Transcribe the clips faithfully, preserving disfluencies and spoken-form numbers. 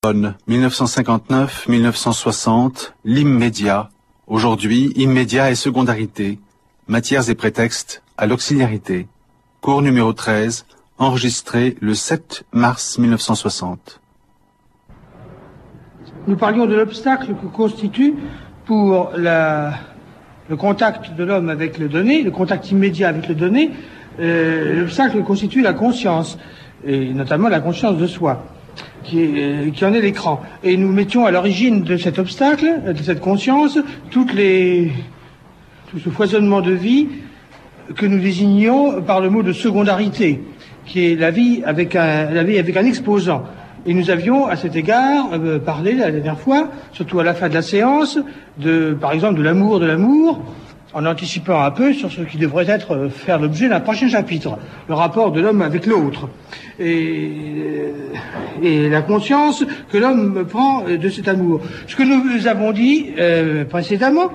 mille neuf cent cinquante-neuf à mille neuf cent soixante, l'immédiat. Aujourd'hui, immédiat et secondarité. Matières et prétextes à l'auxiliarité. Cours numéro treize, enregistré le sept mars mille neuf cent soixante. Nous parlions de l'obstacle que constitue pour la, le contact de l'homme avec le donné, le contact immédiat avec le donné, euh, l'obstacle que constitue la conscience, et notamment la conscience de soi, qui, est, euh, qui en est l'écran. Et nous mettions à l'origine de cet obstacle, de cette conscience, toutes les, tout ce foisonnement de vie que nous désignions par le mot de secondarité, qui est la vie avec un, la vie avec un exposant. Et nous avions, à cet égard, euh, parlé la dernière fois, surtout à la fin de la séance, de, par exemple, de l'amour de l'amour, en anticipant un peu sur ce qui devrait être euh, faire l'objet d'un prochain chapitre, le rapport de l'homme avec l'autre, et, et la conscience que l'homme prend de cet amour. Ce que nous avons dit euh, précédemment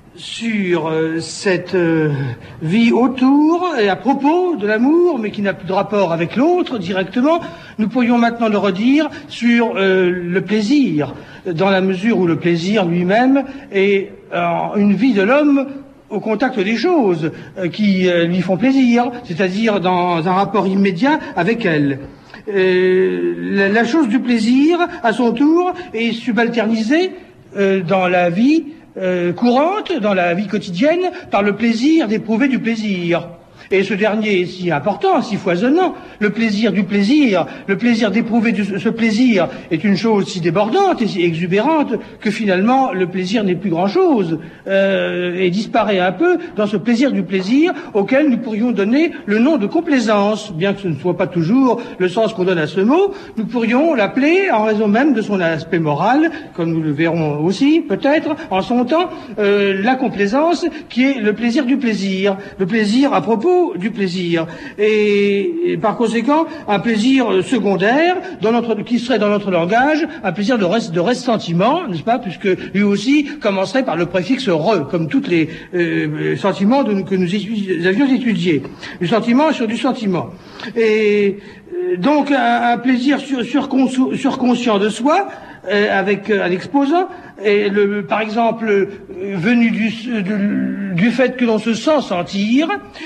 sur euh, cette euh, vie autour et à propos de l'amour, mais qui n'a plus de rapport avec l'autre directement, nous pourrions maintenant le redire sur euh, le plaisir, dans la mesure où le plaisir lui-même est euh, une vie de l'homme au contact des choses euh, qui euh, lui font plaisir, c'est-à-dire dans un rapport immédiat avec elles. Euh, la, la chose du plaisir, à son tour, est subalternisée euh, dans la vie Euh, courante, dans la vie quotidienne, par le plaisir d'éprouver du plaisir. Et ce dernier est si important, si foisonnant, le plaisir du plaisir, le plaisir d'éprouver du, ce plaisir est une chose si débordante et si exubérante que finalement le plaisir n'est plus grand-chose euh, et disparaît un peu dans ce plaisir du plaisir auquel nous pourrions donner le nom de complaisance, bien que ce ne soit pas toujours le sens qu'on donne à ce mot. Nous pourrions l'appeler, en raison même de son aspect moral, comme nous le verrons aussi peut-être en son temps, euh, la complaisance qui est le plaisir du plaisir, le plaisir à propos du plaisir, et, et par conséquent un plaisir secondaire dans notre, qui serait dans notre langage un plaisir de, res, de ressentiment, n'est-ce pas, puisque lui aussi commencerait par le préfixe re, comme tous les euh, sentiments de, que nous étudi, avions étudiés, du sentiment sur du sentiment, et euh, donc un, un plaisir sur, sur, surconscient de soi euh, avec euh, un exposant, et le, par exemple euh, venu du, de, du fait que l'on se sent sentir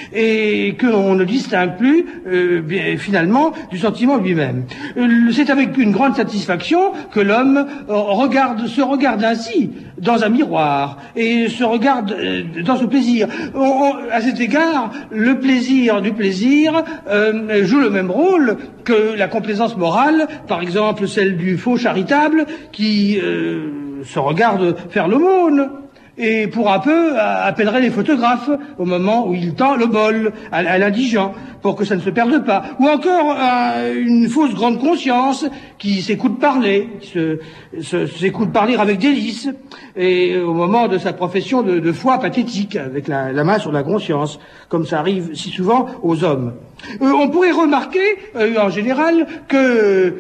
et que l'on ne distingue plus euh, bien, finalement du sentiment lui-même. Euh, c'est avec une grande satisfaction que l'homme euh, regarde, se regarde ainsi dans un miroir et se regarde euh, dans ce plaisir. On, on, à cet égard, le plaisir du plaisir euh, joue le même rôle que la complaisance morale, par exemple celle du faux charitable qui euh, se regarde faire l'aumône et pour un peu appellerait les photographes au moment où il tend le bol à, à l'indigent pour que ça ne se perde pas, ou encore euh, une fausse grande conscience qui s'écoute parler, qui se, se, s'écoute parler avec délice, et au moment de sa profession de, de foi pathétique, avec la, la main sur la conscience, comme ça arrive si souvent aux hommes. Euh, on pourrait remarquer euh, en général que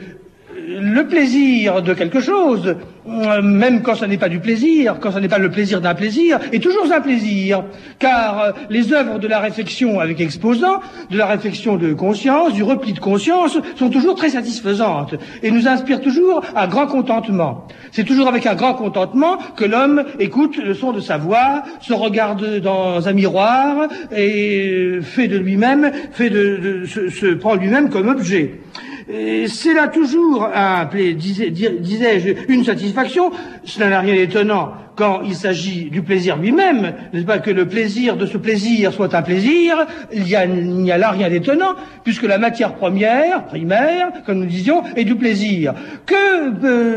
le plaisir de quelque chose, même quand ce n'est pas du plaisir, quand ce n'est pas le plaisir d'un plaisir, est toujours un plaisir, car les œuvres de la réflexion avec exposant, de la réflexion de conscience, du repli de conscience, sont toujours très satisfaisantes et nous inspirent toujours un grand contentement. C'est toujours avec un grand contentement que l'homme écoute le son de sa voix, se regarde dans un miroir et fait de lui-même, fait de, de se, se prend lui-même comme objet. Et c'est là toujours, un, disais, disais-je, une satisfaction. Cela n'a rien d'étonnant quand il s'agit du plaisir lui-même, n'est-ce pas, que le plaisir de ce plaisir soit un plaisir. Il y a, il n'y a là rien d'étonnant, puisque la matière première, primaire, comme nous disions, est du plaisir. Que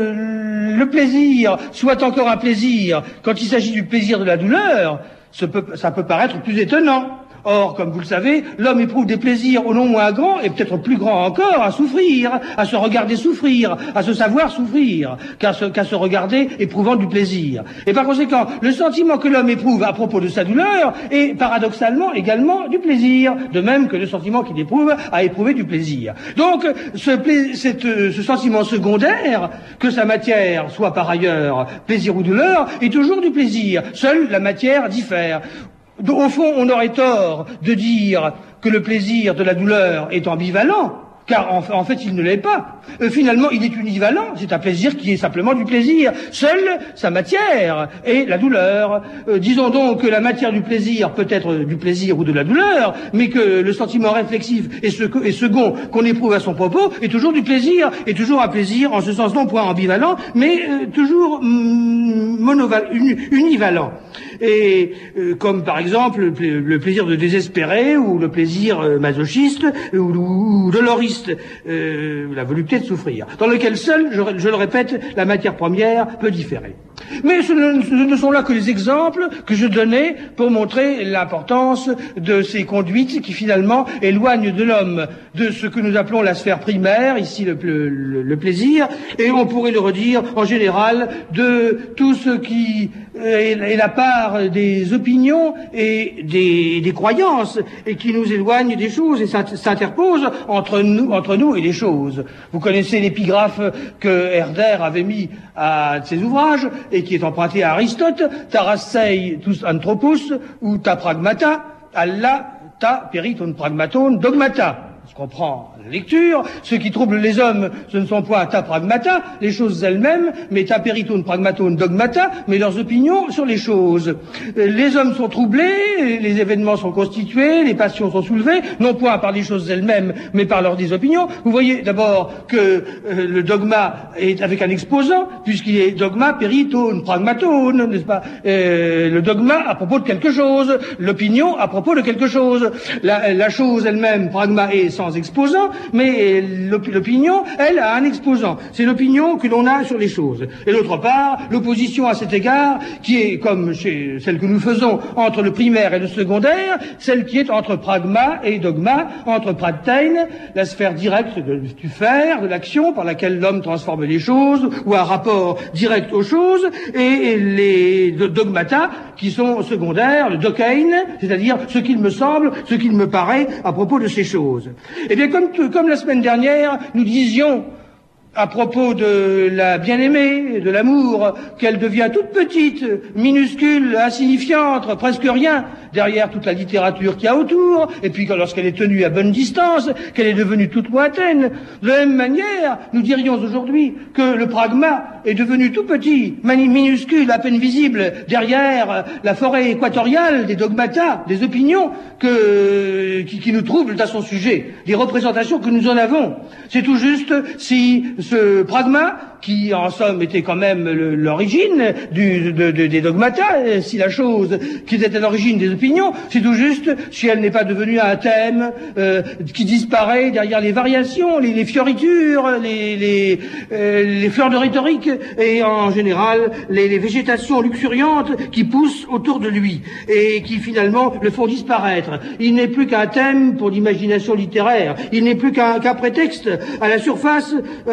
euh, le plaisir soit encore un plaisir quand il s'agit du plaisir de la douleur, ça peut, ça peut paraître plus étonnant. Or, comme vous le savez, l'homme éprouve des plaisirs au non moins grands, et peut-être plus grands encore, à souffrir, à se regarder souffrir, à se savoir souffrir, qu'à se, qu'à se regarder éprouvant du plaisir. Et par conséquent, le sentiment que l'homme éprouve à propos de sa douleur est paradoxalement également du plaisir, de même que le sentiment qu'il éprouve à éprouver du plaisir. Donc, ce, pla- cette, ce sentiment secondaire, que sa matière soit par ailleurs plaisir ou douleur, est toujours du plaisir. Seule la matière diffère. Au fond, on aurait tort de dire que le plaisir de la douleur est ambivalent, car en, en fait il ne l'est pas. Euh, finalement, il est univalent, c'est un plaisir qui est simplement du plaisir. Seule sa matière est la douleur. Euh, disons donc que la matière du plaisir peut être du plaisir ou de la douleur, mais que le sentiment réflexif et, ce, et second qu'on éprouve à son propos est toujours du plaisir, et toujours un plaisir, en ce sens non point ambivalent, mais euh, toujours mm, monoval, uni, univalent. Et euh, comme par exemple le, le plaisir de désespérer, ou le plaisir euh, masochiste, ou, ou, ou doloriste, euh, la volupté de souffrir, dans lequel seul, je, je le répète, la matière première peut différer. Mais ce ne, ce ne sont là que les exemples que je donnais pour montrer l'importance de ces conduites qui finalement éloignent de l'homme de ce que nous appelons la sphère primaire, ici le, le, le plaisir, et on pourrait le redire en général de tout ce qui est la part des opinions et des, des croyances, et qui nous éloigne des choses et s'interpose entre nous, entre nous et les choses. Vous connaissez l'épigraphe que Herder avait mis à ses ouvrages et qui est emprunté à Aristote: ta rasei tous anthropos, ou ta pragmata, alla ta periton pragmaton dogmata. Je comprends la lecture. Ce qui trouble les hommes, ce ne sont point ta pragmata, les choses elles-mêmes, mais ta periton pragmaton dogmata, mais leurs opinions sur les choses. Les hommes sont troublés, les événements sont constitués, les passions sont soulevées, non point par les choses elles-mêmes, mais par leurs des opinions. Vous voyez d'abord que euh, le dogma est avec un exposant, puisqu'il est dogma periton pragmaton, n'est-ce pas? euh, Le dogma à propos de quelque chose, l'opinion à propos de quelque chose. La, la chose elle-même, pragma, est sans exposant, mais l'opinion, elle, a un exposant. C'est l'opinion que l'on a sur les choses. Et d'autre part, l'opposition à cet égard, qui est, comme chez celle que nous faisons entre le primaire et le secondaire, celle qui est entre pragma et dogma, entre pratein, la sphère directe de, du faire, de l'action par laquelle l'homme transforme les choses, ou un rapport direct aux choses, et les dogmata, qui sont secondaires, le dokein, c'est-à-dire ce qu'il me semble, ce qu'il me paraît à propos de ces choses. Eh bien, comme, comme la semaine dernière, nous disions à propos de la bien-aimée, de l'amour, qu'elle devient toute petite, minuscule, insignifiante, presque rien, derrière toute la littérature qu'il y a autour, et puis lorsqu'elle est tenue à bonne distance, qu'elle est devenue toute lointaine. De la même manière, nous dirions aujourd'hui que le pragma est devenu tout petit, minuscule, à peine visible, derrière la forêt équatoriale des dogmata, des opinions que, qui, qui nous troublent à son sujet, des représentations que nous en avons. C'est tout juste si ce pragma, qui en somme était quand même l'origine du, de, de, des dogmata, si la chose qui était à l'origine des opinions, c'est tout juste si elle n'est pas devenue un thème euh, qui disparaît derrière les variations, les, les fioritures, les, les, euh, les fleurs de rhétorique et en général les, les végétations luxuriantes qui poussent autour de lui et qui finalement le font disparaître. Il n'est plus qu'un thème pour l'imagination littéraire, il n'est plus qu'un qu'un prétexte à la surface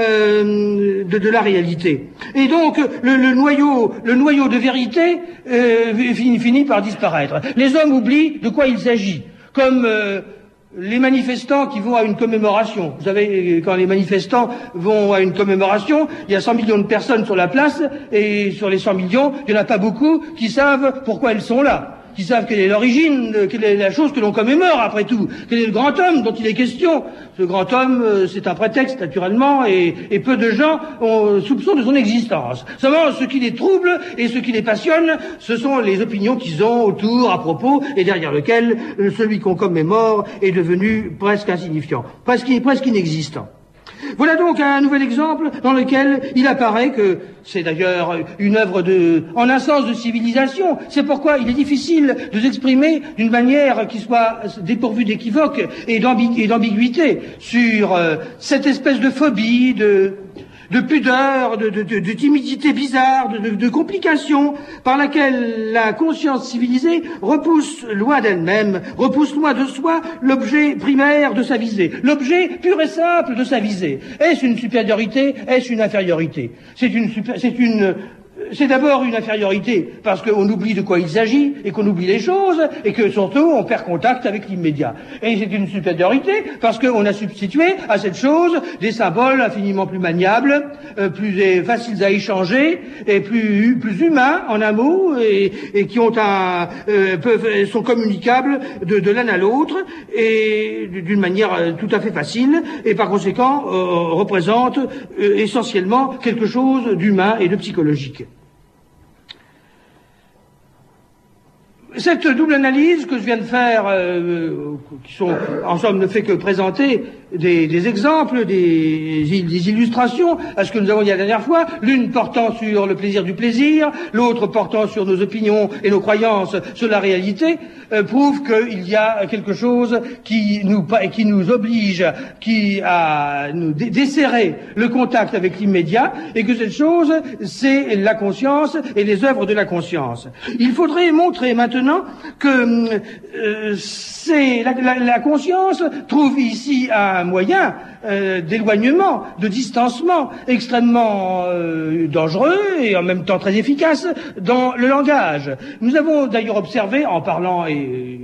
euh, de, de la réalité. Et donc le, le noyau, le noyau de vérité euh, finit, finit par disparaître. Les hommes oublient de quoi il s'agit, comme euh, les manifestants qui vont à une commémoration. Vous savez, quand les manifestants vont à une commémoration, il y a cent millions de personnes sur la place, et sur les cent millions, il n'y en a pas beaucoup qui savent pourquoi elles sont là, qui savent quelle est l'origine, quelle est la chose que l'on commémore après tout, quel est le grand homme dont il est question. Ce grand homme, c'est un prétexte naturellement, et, et peu de gens ont soupçon de son existence. Seulement, ce qui les trouble et ce qui les passionne, ce sont les opinions qu'ils ont autour, à propos, et derrière lequel celui qu'on commémore est devenu presque insignifiant, presque, presque inexistant. Voilà donc un nouvel exemple dans lequel il apparaît que c'est d'ailleurs une œuvre de, en un sens de civilisation. C'est pourquoi il est difficile de s'exprimer d'une manière qui soit dépourvue d'équivoque et d'ambiguïté sur euh, cette espèce de phobie, de, de pudeur, de, de, de, de timidité bizarre, de, de, de complications par laquelle la conscience civilisée repousse loin d'elle-même, repousse loin de soi l'objet primaire de sa visée, l'objet pur et simple de sa visée. Est-ce une supériorité? Est-ce une infériorité? C'est une, c'est une, c'est d'abord une infériorité, parce qu'on oublie de quoi il s'agit, et qu'on oublie les choses, et que surtout on perd contact avec l'immédiat. Et c'est une supériorité, parce qu'on a substitué à cette chose des symboles infiniment plus maniables, euh, plus faciles à échanger, et plus, plus humains, en un mot, et, et qui ont un, euh, peuvent, sont communicables de, de l'un à l'autre, et d'une manière euh, tout à fait facile, et par conséquent euh, représentent euh, essentiellement quelque chose d'humain et de psychologique. Cette double analyse que je viens de faire, euh, qui sont en somme ne fait que présenter des, des exemples, des, des illustrations à ce que nous avons dit la dernière fois, l'une portant sur le plaisir du plaisir, l'autre portant sur nos opinions et nos croyances sur la réalité, euh, prouve qu'il y a quelque chose qui nous, qui nous oblige, qui à nous desserrer le contact avec l'immédiat, et que cette chose, c'est la conscience et les œuvres de la conscience. Il faudrait montrer maintenant que euh, c'est la, la, la conscience trouve ici un moyen euh, d'éloignement, de distancement extrêmement euh, dangereux et en même temps très efficace dans le langage. Nous avons d'ailleurs observé, en parlant et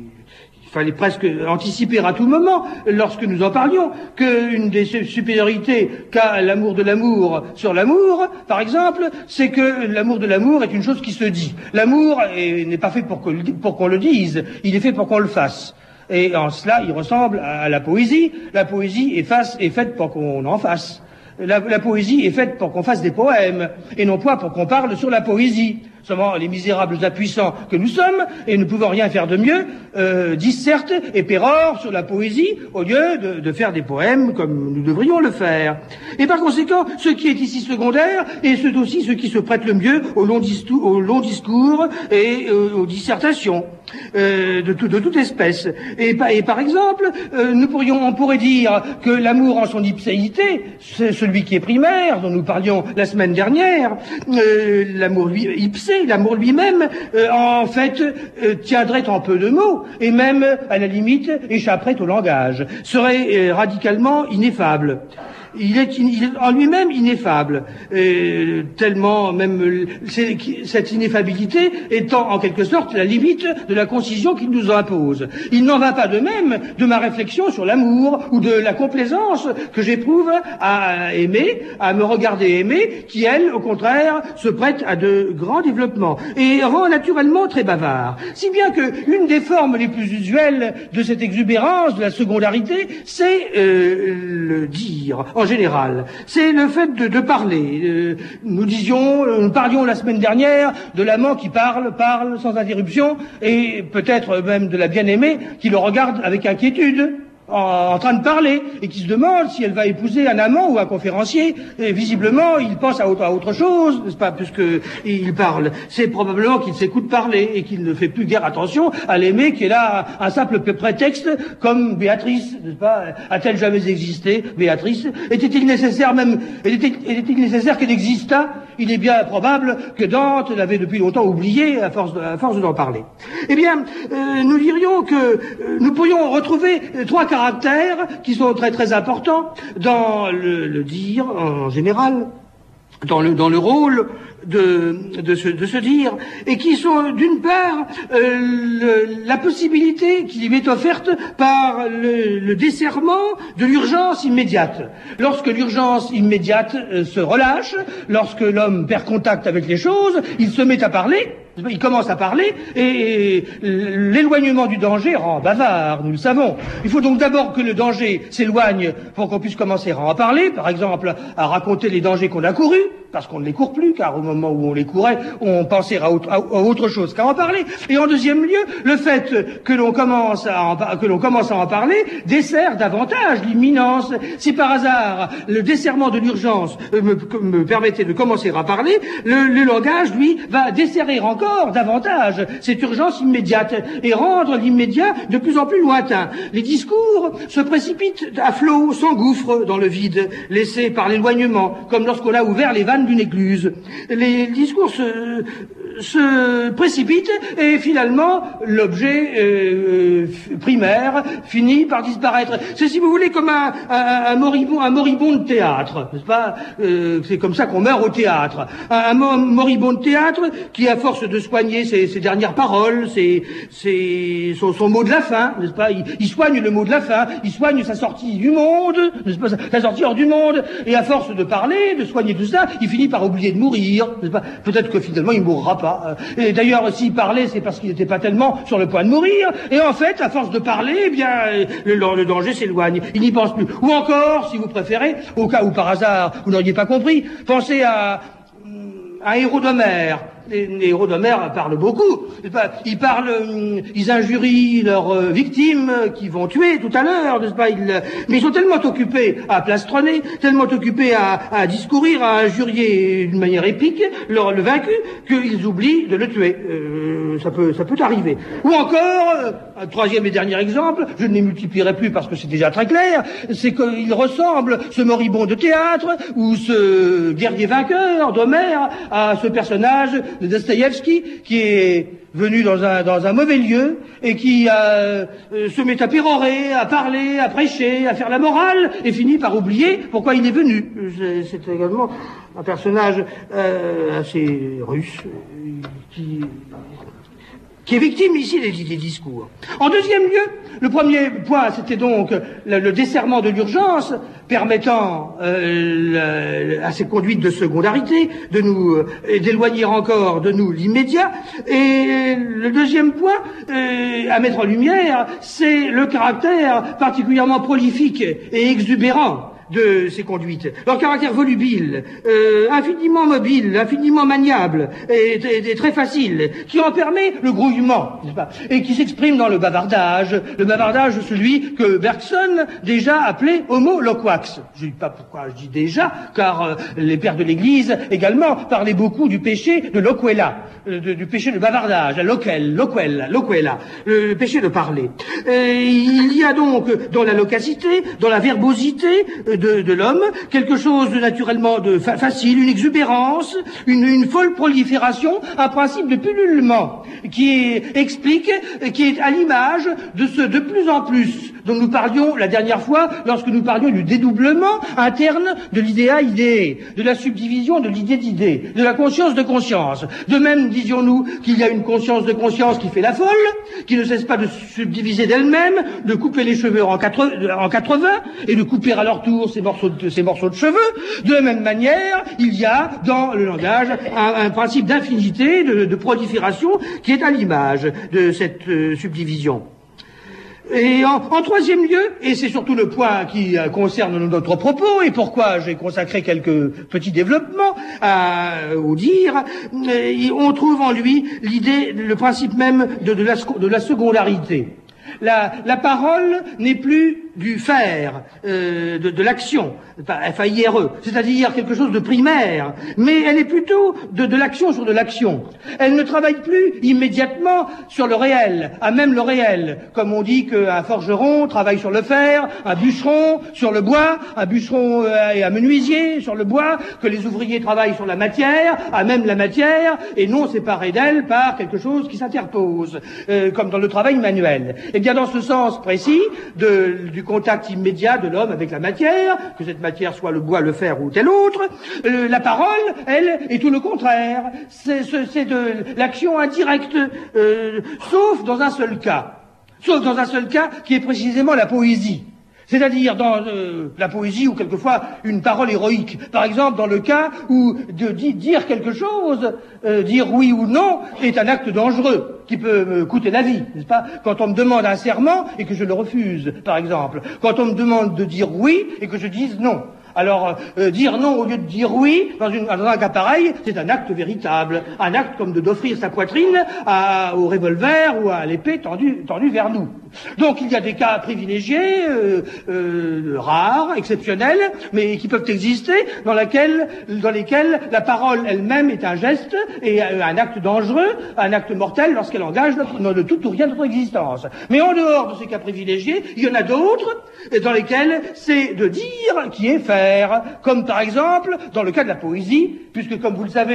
il fallait presque anticiper à tout moment, lorsque nous en parlions, qu'une des supériorités qu'a l'amour de l'amour sur l'amour, par exemple, c'est que l'amour de l'amour est une chose qui se dit. L'amour n'est pas fait pour qu'on pour qu'on le dise, il est fait pour qu'on le fasse. Et en cela, il ressemble à la poésie. La poésie est, face, est faite pour qu'on en fasse. La, la poésie est faite pour qu'on fasse des poèmes, et non pas pour qu'on parle sur la poésie. Seulement, les misérables impuissants que nous sommes, et ne pouvant rien faire de mieux, euh, dissertent et pérorent sur la poésie, au lieu de, de faire des poèmes comme nous devrions le faire. Et par conséquent, ce qui est ici secondaire, est c'est aussi ce qui se prête le mieux au long, discours, au long discours et euh, aux dissertations euh, de, tout, de toute espèce. Et, et par exemple, euh, nous pourrions, on pourrait dire que l'amour en son ipséité, c'est celui qui est primaire, dont nous parlions la semaine dernière, euh, l'amour ipsé, l'amour lui-même, euh, en fait, euh, tiendrait en peu de mots, et même, à la limite, échapperait au langage, serait euh, radicalement ineffable. Il est, il est en lui-même ineffable, euh, tellement même cette ineffabilité étant en quelque sorte la limite de la concision qu'il nous impose. Il n'en va pas de même de ma réflexion sur l'amour ou de la complaisance que j'éprouve à aimer, à me regarder aimer, qui elle, au contraire, se prête à de grands développements et rend naturellement très bavard. Si bien que une des formes les plus usuelles de cette exubérance, de la secondarité, c'est euh, le dire. En général, c'est le fait de, de parler. Euh, nous disions, nous parlions la semaine dernière de l'amant qui parle, parle sans interruption, et peut-être même de la bien-aimée qui le regarde avec inquiétude, en, en train de parler, et qui se demande si elle va épouser un amant ou un conférencier. Et visiblement, il pense à autre, à autre chose, n'est-ce pas, puisque il parle. C'est probablement qu'il s'écoute parler et qu'il ne fait plus guère attention à l'aimer, qui est là un simple prétexte, comme Béatrice, n'est-ce pas? A-t-elle jamais existé, Béatrice? Était-il nécessaire même, était-il nécessaire qu'elle existât? Il est bien probable que Dante l'avait depuis longtemps oublié à force de, à force d'en parler. Eh bien, euh, nous dirions que euh, nous pourrions retrouver euh, trois caractères qui sont très très importants dans le, le dire en général, dans le, dans le rôle de, de, se, de se dire, et qui sont d'une part euh, le, la possibilité qui lui est offerte par le, le desserrement de l'urgence immédiate. Lorsque l'urgence immédiate euh, se relâche, lorsque l'homme perd contact avec les choses, il se met à parler, il commence à parler, et l'éloignement du danger rend bavard, nous le savons. Il faut donc d'abord que le danger s'éloigne pour qu'on puisse commencer à en parler, par exemple à raconter les dangers qu'on a courus, parce qu'on ne les court plus, car au moment où on les courait, on pensait à autre, à autre chose qu'à en parler. Et en deuxième lieu, le fait que l'on commence à en, que l'on commence à en parler dessert davantage l'imminence. Si par hasard le desserrement de l'urgence me, me permettait de commencer à parler, le, le langage, lui, va desserrer encore davantage cette urgence immédiate et rendre l'immédiat de plus en plus lointain. Les discours se précipitent à flot, s'engouffrent dans le vide, laissé par l'éloignement, comme lorsqu'on a ouvert les vannes d'une écluse. Les discours se, se précipite et finalement l'objet euh, primaire finit par disparaître. C'est, si vous voulez, comme un, un, un moribond, un moribond de théâtre, n'est-ce pas? euh, C'est comme ça qu'on meurt au théâtre. Un, un moribond de théâtre qui, à force de soigner ses, ses dernières paroles, ses, ses, son, son mot de la fin, n'est-ce pas? Il, il soigne le mot de la fin, il soigne sa sortie du monde, n'est-ce pas? Sa sortie hors du monde, et à force de parler, de soigner tout ça, il finit par oublier de mourir, n'est-ce pas? Peut-être que finalement il mourra pas. Et d'ailleurs, s'il parlait, c'est parce qu'il n'était pas tellement sur le point de mourir. Et en fait, à force de parler, eh bien, le, le danger s'éloigne. Il n'y pense plus. Ou encore, si vous préférez, au cas où par hasard vous n'auriez pas compris, pensez à un héros d'Homère. Les, les héros d'Homère parlent beaucoup. Ils parlent, ils injurient leurs euh, victimes euh, qu'ils vont tuer tout à l'heure, n'est-ce pas? Ils, mais ils sont tellement occupés à plastronner, tellement occupés à, à discourir, à injurier d'une manière épique leur, le vaincu, qu'ils oublient de le tuer. Euh, ça peut, ça peut arriver. Ou encore, euh, un troisième et dernier exemple, je ne les multiplierai plus parce que c'est déjà très clair, c'est qu'il ressemble, ce moribond de théâtre, ou ce guerrier vainqueur d'Homère, à ce personnage de Dostoïevski, qui est venu dans un, dans un mauvais lieu et qui euh, euh, se met à pérorer, à parler, à prêcher, à faire la morale et finit par oublier pourquoi il est venu. C'est, c'est également un personnage euh, assez russe qui... qui est victime ici des, des discours. En deuxième lieu, le premier point, c'était donc le, le desserrement de l'urgence, permettant euh, le, à ces conduites de secondarité de nous euh, d'éloigner encore de nous l'immédiat. Et le deuxième point euh, à mettre en lumière, c'est le caractère particulièrement prolifique et exubérant de ces conduites, leur caractère volubile, euh, infiniment mobile, infiniment maniable et, et, et très facile, qui en permet le grouillement, n'est-ce pas, et qui s'exprime dans le bavardage, le bavardage celui que Bergson déjà appelait homo loquax. Je ne dis pas pourquoi je dis déjà, car euh, les pères de l'Église également parlaient beaucoup du péché de loquela, euh, de, du péché de bavardage, la loquel, loquel, loquela, le, le péché de parler. Et il y a donc dans la loquacité, dans la verbosité De, de l'homme, quelque chose de naturellement de fa facile, une exubérance, une, une folle prolifération, un principe de pullulement qui est, explique, qui est à l'image de ce de plus en plus dont nous parlions la dernière fois lorsque nous parlions du dédoublement interne de l'idéa idée, de la subdivision de l'idée d'idée, de la conscience de conscience. De même, disions-nous qu'il y a une conscience de conscience qui fait la folle, qui ne cesse pas de subdiviser d'elle-même, de couper les cheveux en quatre-vingts et de couper à leur tour ces morceaux de, ces morceaux de cheveux. De la même manière, il y a dans le langage un, un principe d'infinité, de, de prolifération qui est à l'image de cette euh, subdivision. Et en, en troisième lieu, et c'est surtout le point qui euh, concerne notre propos, et pourquoi j'ai consacré quelques petits développements à vous dire, euh, on trouve en lui l'idée, le principe même de, de, la, de la secondarité. La, la parole n'est plus du faire, euh, de, de l'action, F A I R E, c'est-à-dire quelque chose de primaire, mais elle est plutôt de, de l'action sur de l'action. Elle ne travaille plus immédiatement sur le réel, à même le réel, comme on dit qu'un forgeron travaille sur le fer, un bûcheron sur le bois, un bûcheron euh, et un menuisier sur le bois, que les ouvriers travaillent sur la matière, à même la matière, et non séparés d'elle par quelque chose qui s'interpose, euh, comme dans le travail manuel. Et bien dans ce sens précis de, du contact immédiat de l'homme avec la matière, que cette matière soit le bois, le fer ou tel autre, euh, la parole, elle, est tout le contraire. C'est, c'est de l'action indirecte, euh, sauf dans un seul cas. Sauf dans un seul cas qui est précisément la poésie. C'est-à-dire dans euh, la poésie ou quelquefois une parole héroïque. Par exemple, dans le cas où de di dire quelque chose, euh, dire oui ou non, est un acte dangereux qui peut me coûter la vie, n'est-ce pas? Quand on me demande un serment et que je le refuse, par exemple. Quand on me demande de dire oui et que je dise non. Alors, euh, dire non au lieu de dire oui, dans, une, dans un cas pareil, c'est un acte véritable. Un acte comme de d'offrir sa poitrine à, au revolver ou à l'épée tendue tendu vers nous. Donc, il y a des cas privilégiés, euh, euh, rares, exceptionnels, mais qui peuvent exister, dans, laquelle, dans lesquels la parole elle-même est un geste et un acte dangereux, un acte mortel lorsqu'elle engage notre, notre, tout ou rien de notre existence. Mais en dehors de ces cas privilégiés, il y en a d'autres dans lesquels c'est de dire qui est faire. Comme par exemple dans le cas de la poésie, puisque comme vous le savez,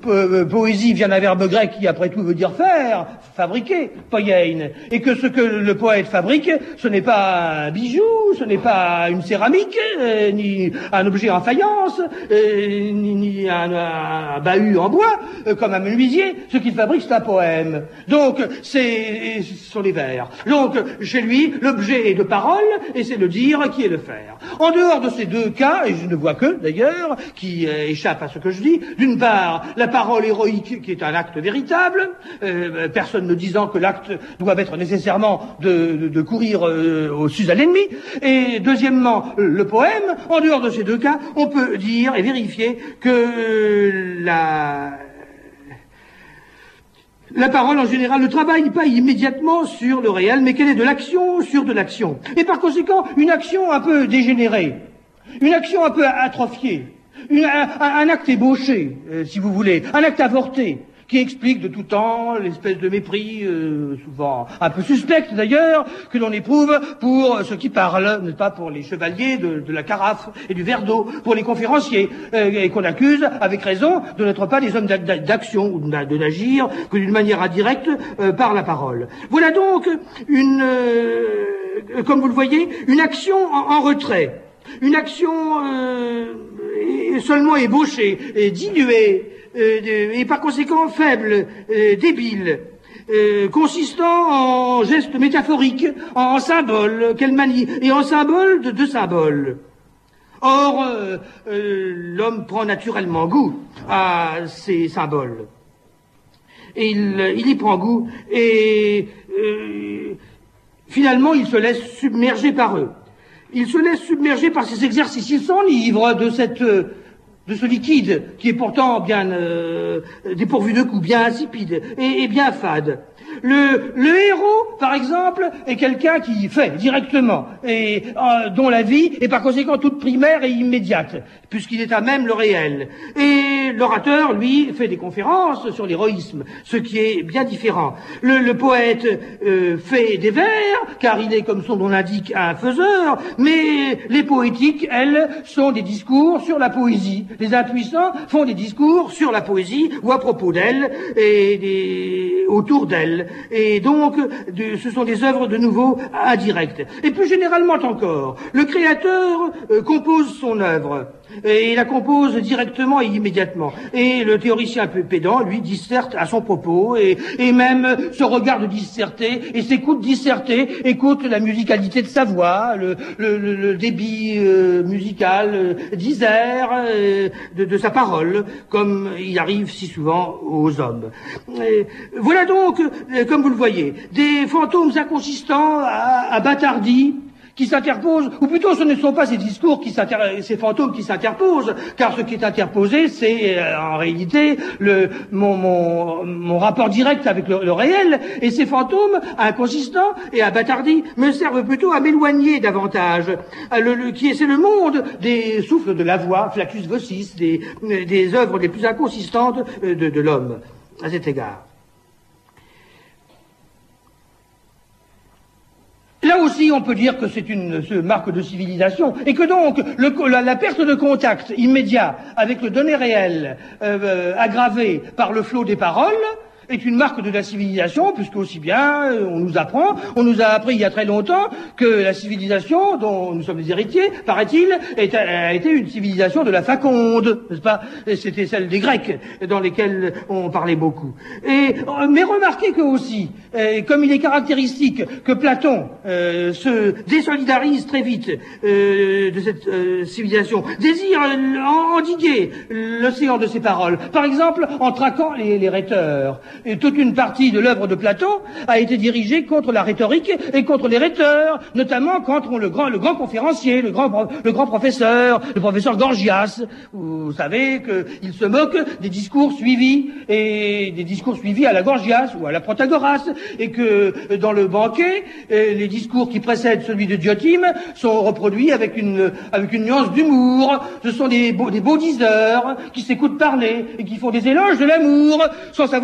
po poésie vient d'un verbe grec qui, après tout, veut dire faire, fabriquer, poiein, et que ce que le poète fabrique, ce n'est pas un bijou, ce n'est pas une céramique, euh, ni un objet en faïence, euh, ni, ni un, un, un bahut en bois, euh, comme un menuisier. Ce qu'il fabrique, c'est un poème. Donc, c'est, ce sont les vers. Donc, chez lui, l'objet est de parole, et c'est le dire qui est le faire. En dehors de ces deux cas, et je ne vois que, d'ailleurs, qui euh, échappent à ce que je dis, d'une part, la parole héroïque, qui est un acte véritable, euh, personne ne disant que l'acte doit être nécessairement de, de, de courir euh, au-dessus à l'ennemi, et deuxièmement, le poème. En dehors de ces deux cas, on peut dire et vérifier que la... La parole, en général, ne travaille pas immédiatement sur le réel, mais qu'elle est de l'action sur de l'action. Et par conséquent, une action un peu dégénérée, une action un peu atrophiée, une, un, un acte ébauché, euh, si vous voulez, un acte avorté, qui explique de tout temps l'espèce de mépris, euh, souvent un peu suspect d'ailleurs, que l'on éprouve pour ceux qui parlent, n'est-ce pas, pour les chevaliers de, de la carafe et du verre d'eau, pour les conférenciers, euh, et qu'on accuse, avec raison, de n'être pas des hommes d'action ou de n'agir que d'une manière indirecte euh, par la parole. Voilà donc une, euh, comme vous le voyez, une action en, en retrait, une action euh, seulement ébauchée, et diluée, Euh, et par conséquent faible, euh, débile, euh, consistant en gestes métaphoriques, en symboles qu'elle manie, et en symboles de deux symboles. Or, euh, euh, l'homme prend naturellement goût à ces symboles. Et il, il y prend goût, et euh, finalement il se laisse submerger par eux. Il se laisse submerger par ces exercices, il s'enivre de cette... Euh, de ce liquide qui est pourtant bien euh, dépourvu de goût, bien insipide et, et bien fade. Le, le héros, par exemple, est quelqu'un qui fait directement et euh, dont la vie est par conséquent toute primaire et immédiate, puisqu'il est à même le réel. Et l'orateur, lui, fait des conférences sur l'héroïsme, ce qui est bien différent. Le, le poète euh, fait des vers, car il est, comme son nom l'indique, un faiseur, mais les poétiques, elles, sont des discours sur la poésie. Les impuissants font des discours sur la poésie ou à propos d'elle et des... autour d'elle. Et donc, de, ce sont des œuvres de nouveau indirectes. Et plus généralement encore, le créateur euh, compose son œuvre, et il la compose directement et immédiatement. Et le théoricien un peu pédant, lui, disserte à son propos, et, et même se regarde disserter, et s'écoute disserter, écoute la musicalité de sa voix, le, le, le, le débit euh, musical euh, d'Isère, euh, de, de sa parole, comme il arrive si souvent aux hommes. Et voilà donc, euh, comme vous le voyez, des fantômes inconsistants à, à bâtardis, qui s'interposent, ou plutôt ce ne sont pas ces discours, qui ces fantômes qui s'interposent, car ce qui est interposé, c'est euh, en réalité le, mon, mon, mon rapport direct avec le, le réel, et ces fantômes inconsistants et abâtardis me servent plutôt à m'éloigner davantage, le, le, qui est, c'est le monde des souffles de la voix, Flaccus Vocis, des, des œuvres les plus inconsistantes de, de l'homme, à cet égard. Là aussi, on peut dire que c'est une, une marque de civilisation, et que donc le, la, la perte de contact immédiat avec le donné réel, euh, euh, aggravée par le flot des paroles, est une marque de la civilisation, puisque aussi bien euh, on nous apprend, on nous a appris il y a très longtemps que la civilisation dont nous sommes les héritiers, paraît-il, a été une civilisation de la faconde, n'est-ce pas? C'était celle des Grecs, dans lesquels on parlait beaucoup. Et mais remarquez que aussi, euh, comme il est caractéristique que Platon euh, se désolidarise très vite euh, de cette euh, civilisation, désire euh, endiguer l'océan de ses paroles, par exemple en traquant les, les rhéteurs. Et toute une partie de l'œuvre de Platon a été dirigée contre la rhétorique et contre les rhéteurs, notamment contre le grand, le grand conférencier, le grand, le grand professeur, le professeur Gorgias. Vous savez qu'il se moque des discours suivis, et des discours suivis à la Gorgias ou à la Protagoras, et que dans le banquet, les discours qui précèdent celui de Diotime sont reproduits avec une, avec une nuance d'humour. Ce sont des beaux, des beaux diseurs qui s'écoutent parler et qui font des éloges de l'amour, sans savoir très bien ce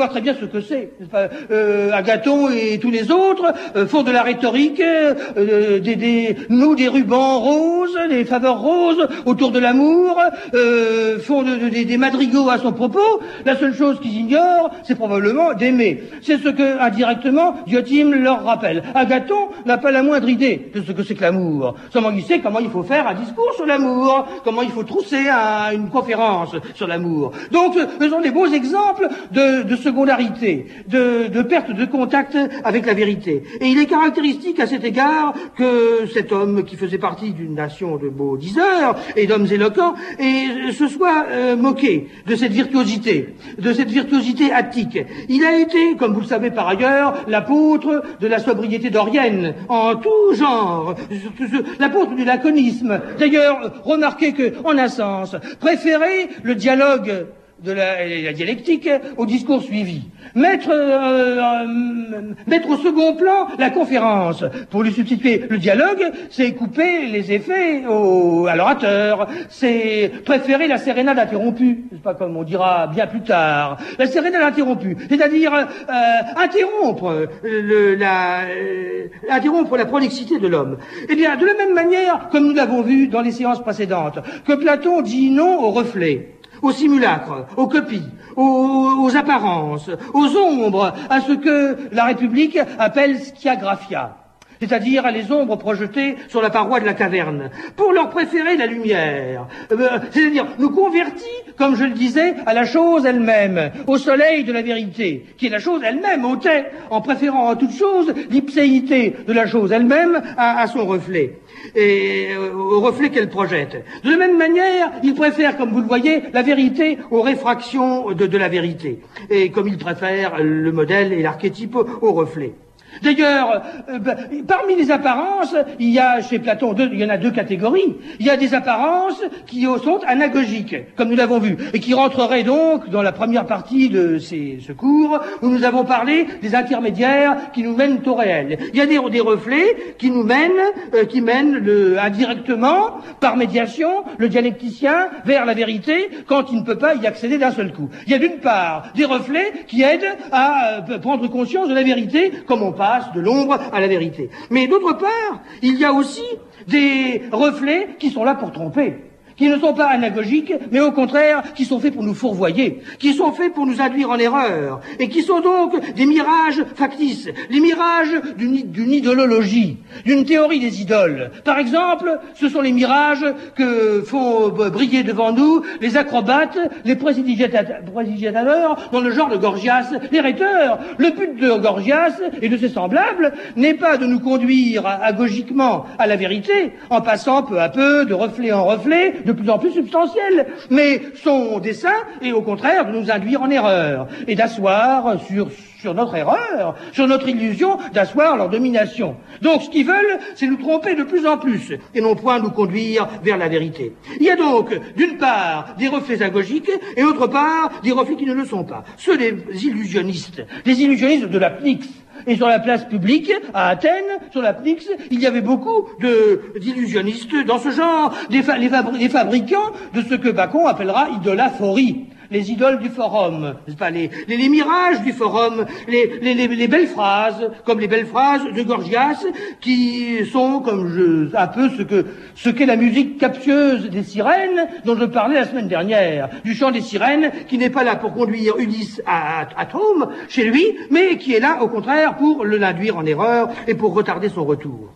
que c'est. Euh, Agathon et tous les autres euh, font de la rhétorique, euh, des, des, nous des rubans roses, des faveurs roses autour de l'amour, euh, font de, de, des madrigaux à son propos. La seule chose qu'ils ignorent, c'est probablement d'aimer. C'est ce que, indirectement, Diotime leur rappelle. Agathon n'a pas la moindre idée de ce que c'est que l'amour. Seulement il sait comment il faut faire un discours sur l'amour, comment il faut trousser un, une conférence sur l'amour. Donc, ce sont des beaux exemples de, de secondarité, de, de perte de contact avec la vérité. Et il est caractéristique à cet égard que cet homme qui faisait partie d'une nation de beaux diseurs et d'hommes éloquents et se soit euh, moqué de cette virtuosité, de cette virtuosité attique. Il a été, comme vous le savez par ailleurs, l'apôtre de la sobriété dorienne, en tout genre, l'apôtre du laconisme. D'ailleurs, remarquez que, en un sens, préférer le dialogue de la, la dialectique au discours suivi. Mettre, euh, euh, mettre au second plan la conférence. Pour lui substituer le dialogue, c'est couper les effets au, à l'orateur. C'est préférer la sérénade interrompue. C'est pas comme on dira bien plus tard. La sérénade interrompue. C'est-à-dire, euh, interrompre le, la, euh, interrompre la prolixité de l'homme. Eh bien, de la même manière, comme nous l'avons vu dans les séances précédentes, que Platon dit non au reflet, aux simulacres, aux copies, aux, aux apparences, aux ombres, à ce que la République appelle schiagraphia, c'est-à-dire les ombres projetées sur la paroi de la caverne, pour leur préférer la lumière, euh, c'est-à-dire nous convertis, comme je le disais, à la chose elle-même, au soleil de la vérité, qui est la chose elle-même, au tait, en préférant en toute chose l'ipséité de la chose elle-même à, à son reflet, et euh, au reflet qu'elle projette. De la même manière, il préfère, comme vous le voyez, la vérité aux réfractions de, de la vérité, et comme il préfère le modèle et l'archétype au reflet. D'ailleurs, euh, bah, parmi les apparences, il y a chez Platon, deux, il y en a deux catégories. Il y a des apparences qui sont anagogiques, comme nous l'avons vu, et qui rentreraient donc dans la première partie de ces, ce cours, où nous avons parlé des intermédiaires qui nous mènent au réel. Il y a des, des reflets qui nous mènent, euh, qui mènent le, indirectement, par médiation, le dialecticien vers la vérité, quand il ne peut pas y accéder d'un seul coup. Il y a d'une part des reflets qui aident à euh, prendre conscience de la vérité, comme on parle de l'ombre à la vérité. Mais d'autre part, il y a aussi des reflets qui sont là pour tromper, qui ne sont pas anagogiques, mais au contraire, qui sont faits pour nous fourvoyer, qui sont faits pour nous induire en erreur, et qui sont donc des mirages factices, les mirages d'une, d'une idolologie, d'une théorie des idoles. Par exemple, ce sont les mirages que font briller devant nous les acrobates, les prestidigitateurs dans le genre de Gorgias, les rhéteurs. Le but de Gorgias et de ses semblables n'est pas de nous conduire agogiquement à la vérité, en passant peu à peu de reflet en reflet, de plus en plus substantiel, mais son dessein est au contraire de nous induire en erreur et d'asseoir sur, sur notre erreur, sur notre illusion, d'asseoir leur domination. Donc ce qu'ils veulent, c'est nous tromper de plus en plus et non point nous conduire vers la vérité. Il y a donc d'une part des reflets agogiques et d'autre part des reflets qui ne le sont pas. Ceux des illusionnistes, des illusionnistes de la Pnyx. Et sur la place publique, à Athènes, sur la Pnyx, il y avait beaucoup de, d'illusionnistes dans ce genre, des, fa- les, fabri- les fabricants de ce que Bacon appellera idolaphorie. Les idoles du forum, n'est-ce pas, les, les, les mirages du forum, les, les, les, les belles phrases, comme les belles phrases de Gorgias, qui sont, comme je, un peu ce que, ce qu'est la musique captieuse des sirènes, dont je parlais la semaine dernière, du chant des sirènes, qui n'est pas là pour conduire Ulysse à, à, à Trôme, chez lui, mais qui est là, au contraire, pour le l'induire en erreur et pour retarder son retour.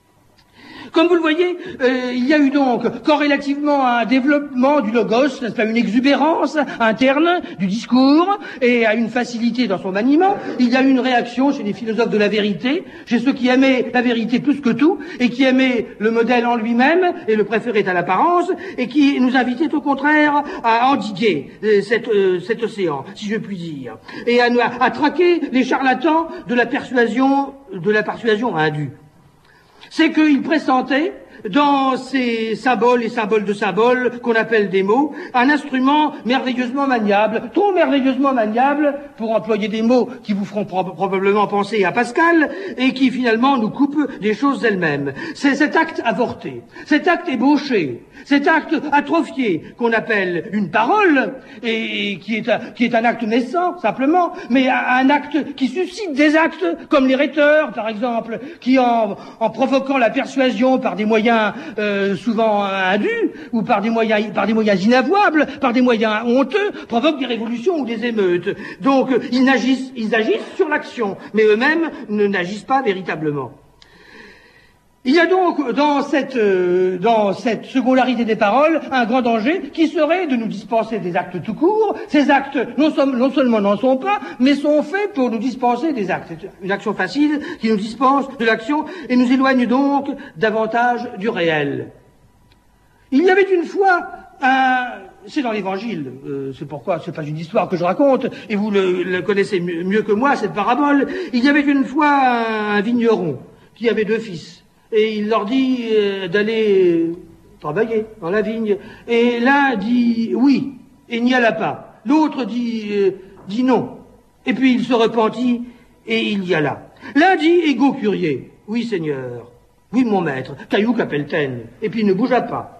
Comme vous le voyez, euh, il y a eu donc, corrélativement à un développement du logos, n'est-ce pas, une exubérance interne du discours et à une facilité dans son maniement, il y a eu une réaction chez les philosophes de la vérité, chez ceux qui aimaient la vérité plus que tout et qui aimaient le modèle en lui-même et le préféraient à l'apparence et qui nous invitaient au contraire à endiguer euh, cet, euh, cet océan, si je puis dire, et à, à, à traquer les charlatans de la persuasion, de la persuasion indue. C'est qu'il pressentait dans ces symboles et symboles de symboles qu'on appelle des mots, un instrument merveilleusement maniable, trop merveilleusement maniable pour employer des mots qui vous feront pro probablement penser à Pascal et qui finalement nous coupent des choses elles-mêmes. C'est cet acte avorté, cet acte ébauché, cet acte atrophié qu'on appelle une parole et qui est, un, qui est un acte naissant simplement, mais un acte qui suscite des actes comme les rhéteurs par exemple, qui en, en provoquant la persuasion par des moyens euh, souvent indus ou par des moyens par des moyens inavouables, par des moyens honteux, provoquent des révolutions ou des émeutes. Donc ils n'agissent, ils agissent sur l'action, mais eux-mêmes ne n'agissent pas véritablement. Il y a donc dans cette, euh, dans cette secondarité des paroles un grand danger qui serait de nous dispenser des actes tout court. Ces actes non, som non seulement n'en sont pas, mais sont faits pour nous dispenser des actes. C'est une action facile qui nous dispense de l'action et nous éloigne donc davantage du réel. Il y avait une fois un... C'est dans l'Évangile, euh, c'est pourquoi c'est pas une histoire que je raconte, et vous le, le connaissez mieux, mieux que moi, cette parabole. Il y avait une fois un, un vigneron qui avait deux fils. Et il leur dit euh, d'aller travailler dans la vigne. Et l'un dit oui, et n'y alla pas. L'autre dit, euh, dit non. Et puis il se repentit, et il y alla. L'un dit, ego curier, oui Seigneur, oui mon maître, caillou qu'appelle-t-elle, et puis il ne bougea pas.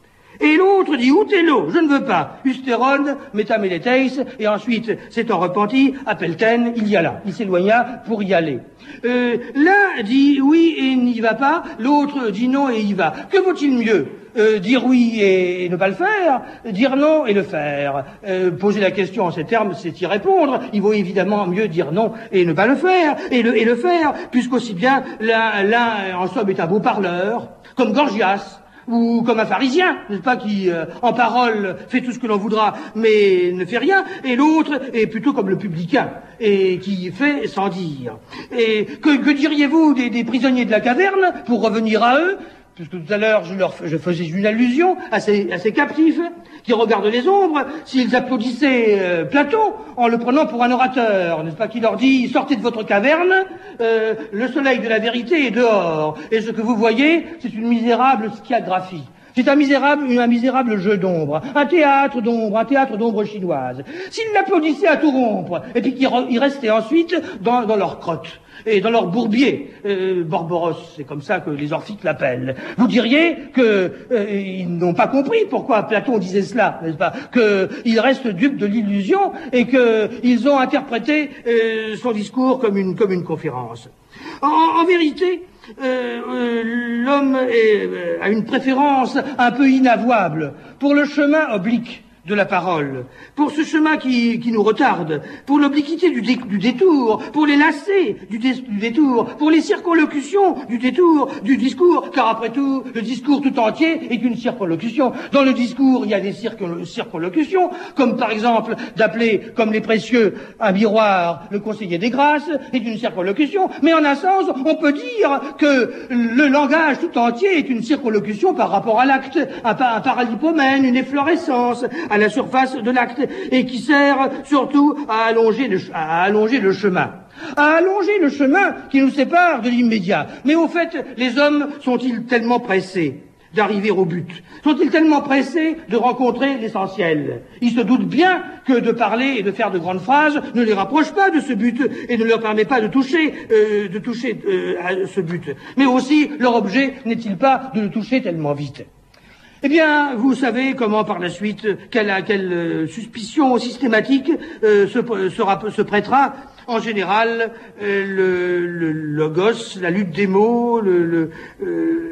Et l'autre dit, Outello, je ne veux pas. Ustéron, métaméléteis, et ensuite, s'étant repenti, appelle-ten, il y alla. Il s'éloigna pour y aller. Euh, l'un dit oui et n'y va pas, l'autre dit non et y va. Que vaut-il mieux? Euh, dire oui et ne pas le faire, dire non et le faire. Euh, poser la question en ces termes, c'est y répondre. Il vaut évidemment mieux dire non et ne pas le faire, et le, et le faire, puisqu'aussi bien l'un, l'un, en somme, est un beau parleur, comme Gorgias, ou comme un pharisien, n'est-ce pas, qui, euh, en parole, fait tout ce que l'on voudra, mais ne fait rien, et l'autre est plutôt comme le publicain, et qui fait sans dire. Et que, que diriez-vous des, des prisonniers de la caverne, pour revenir à eux, puisque tout à l'heure je leur je faisais une allusion à ces, à ces captifs qui regardent les ombres, s'ils applaudissaient euh, Platon en le prenant pour un orateur, n'est-ce pas, qui leur dit sortez de votre caverne, euh, le soleil de la vérité est dehors, et ce que vous voyez, c'est une misérable schiagraphie. C'est un misérable, un misérable jeu d'ombre, un théâtre d'ombre, un théâtre d'ombre chinoise. S'ils l'applaudissaient à tout rompre, et puis qu'ils restaient ensuite dans, dans leur crotte, et dans leur bourbier, euh, Borboros, c'est comme ça que les orphiques l'appellent. Vous diriez que euh, ils n'ont pas compris pourquoi Platon disait cela, n'est-ce pas? Qu'ils restent dupes de l'illusion et qu'ils ont interprété euh, son discours comme une, comme une conférence. En, en vérité, euh, euh, l'homme euh, a une préférence un peu inavouable pour le chemin oblique de la parole, pour ce chemin qui, qui nous retarde, pour l'obliquité du, dé, du détour, pour les lacets du, dé, du détour, pour les circonlocutions du détour, du discours, car après tout, le discours tout entier est une circonlocution. Dans le discours, il y a des circon, circonlocutions, comme par exemple d'appeler, comme les précieux, un miroir, le conseiller des grâces, est une circonlocution, mais en un sens, on peut dire que le langage tout entier est une circonlocution par rapport à l'acte, un, un paralipomène, une efflorescence, à la surface de l'acte, et qui sert surtout à allonger le, à allonger le chemin. À allonger le chemin qui nous sépare de l'immédiat. Mais au fait, les hommes sont-ils tellement pressés d'arriver au but? Sont-ils tellement pressés de rencontrer l'essentiel? Ils se doutent bien que de parler et de faire de grandes phrases ne les rapproche pas de ce but et ne leur permet pas de toucher, euh, de toucher euh, à ce but. Mais aussi, leur objet n'est-il pas de le toucher tellement vite? Eh bien, vous savez comment par la suite, quelle, quelle euh, suspicion systématique euh, se, sera, se prêtera en général euh, le, le logos, la lutte des mots, le, le, euh,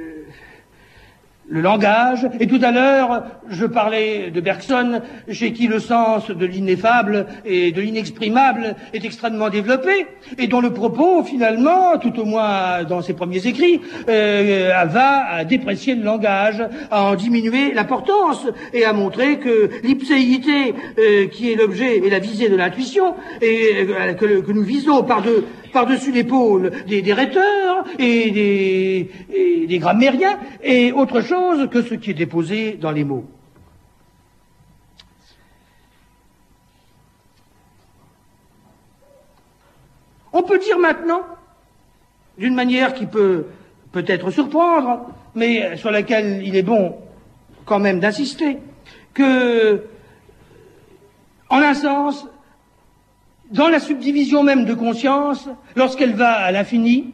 le langage. Et tout à l'heure, je parlais de Bergson, chez qui le sens de l'ineffable et de l'inexprimable est extrêmement développé, et dont le propos, finalement, tout au moins dans ses premiers écrits, euh, va à déprécier le langage, à en diminuer l'importance, et à montrer que l'ipséité, euh, qui est l'objet et la visée de l'intuition, et euh, que, que nous visons par de par-dessus l'épaule des, des rhéteurs et des, et des grammairiens, et autre chose que ce qui est déposé dans les mots. On peut dire maintenant, d'une manière qui peut peut-être surprendre, mais sur laquelle il est bon quand même d'insister, que, en un sens, dans la subdivision même de conscience, lorsqu'elle va à l'infini,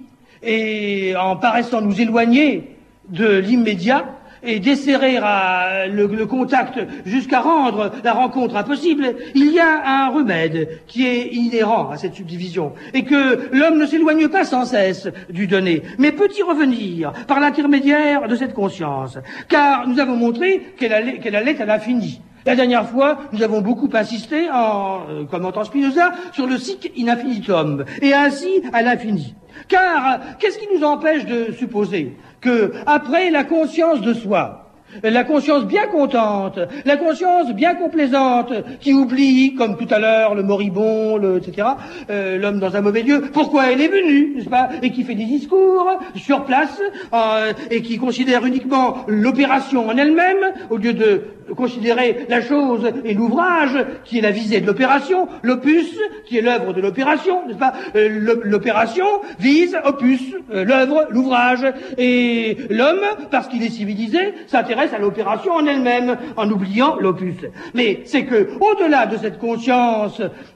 et en paraissant nous éloigner de l'immédiat, et desserrer à le, le contact jusqu'à rendre la rencontre impossible, il y a un remède qui est inhérent à cette subdivision, et que l'homme ne s'éloigne pas sans cesse du donné, mais peut y revenir par l'intermédiaire de cette conscience, car nous avons montré qu'elle allait, qu'elle allait à l'infini. La dernière fois, nous avons beaucoup insisté, en euh, commentant Spinoza, sur le sic in infinitum, et ainsi à l'infini. Car qu'est-ce qui nous empêche de supposer que, après la conscience de soi, la conscience bien contente, la conscience bien complaisante, qui oublie, comme tout à l'heure, le moribond, le, et cetera, euh, l'homme dans un mauvais lieu, pourquoi elle est venue, n'est-ce pas, et qui fait des discours sur place, euh, et qui considère uniquement l'opération en elle-même, au lieu de considérer la chose et l'ouvrage, qui est la visée de l'opération, l'opus, qui est l'œuvre de l'opération, n'est-ce pas, euh, l'opération vise, opus, euh, l'œuvre, l'ouvrage, et l'homme, parce qu'il est civilisé, s'intéresse à l'opération en elle-même, en oubliant l'opus. Mais c'est que, au-delà de cette conscience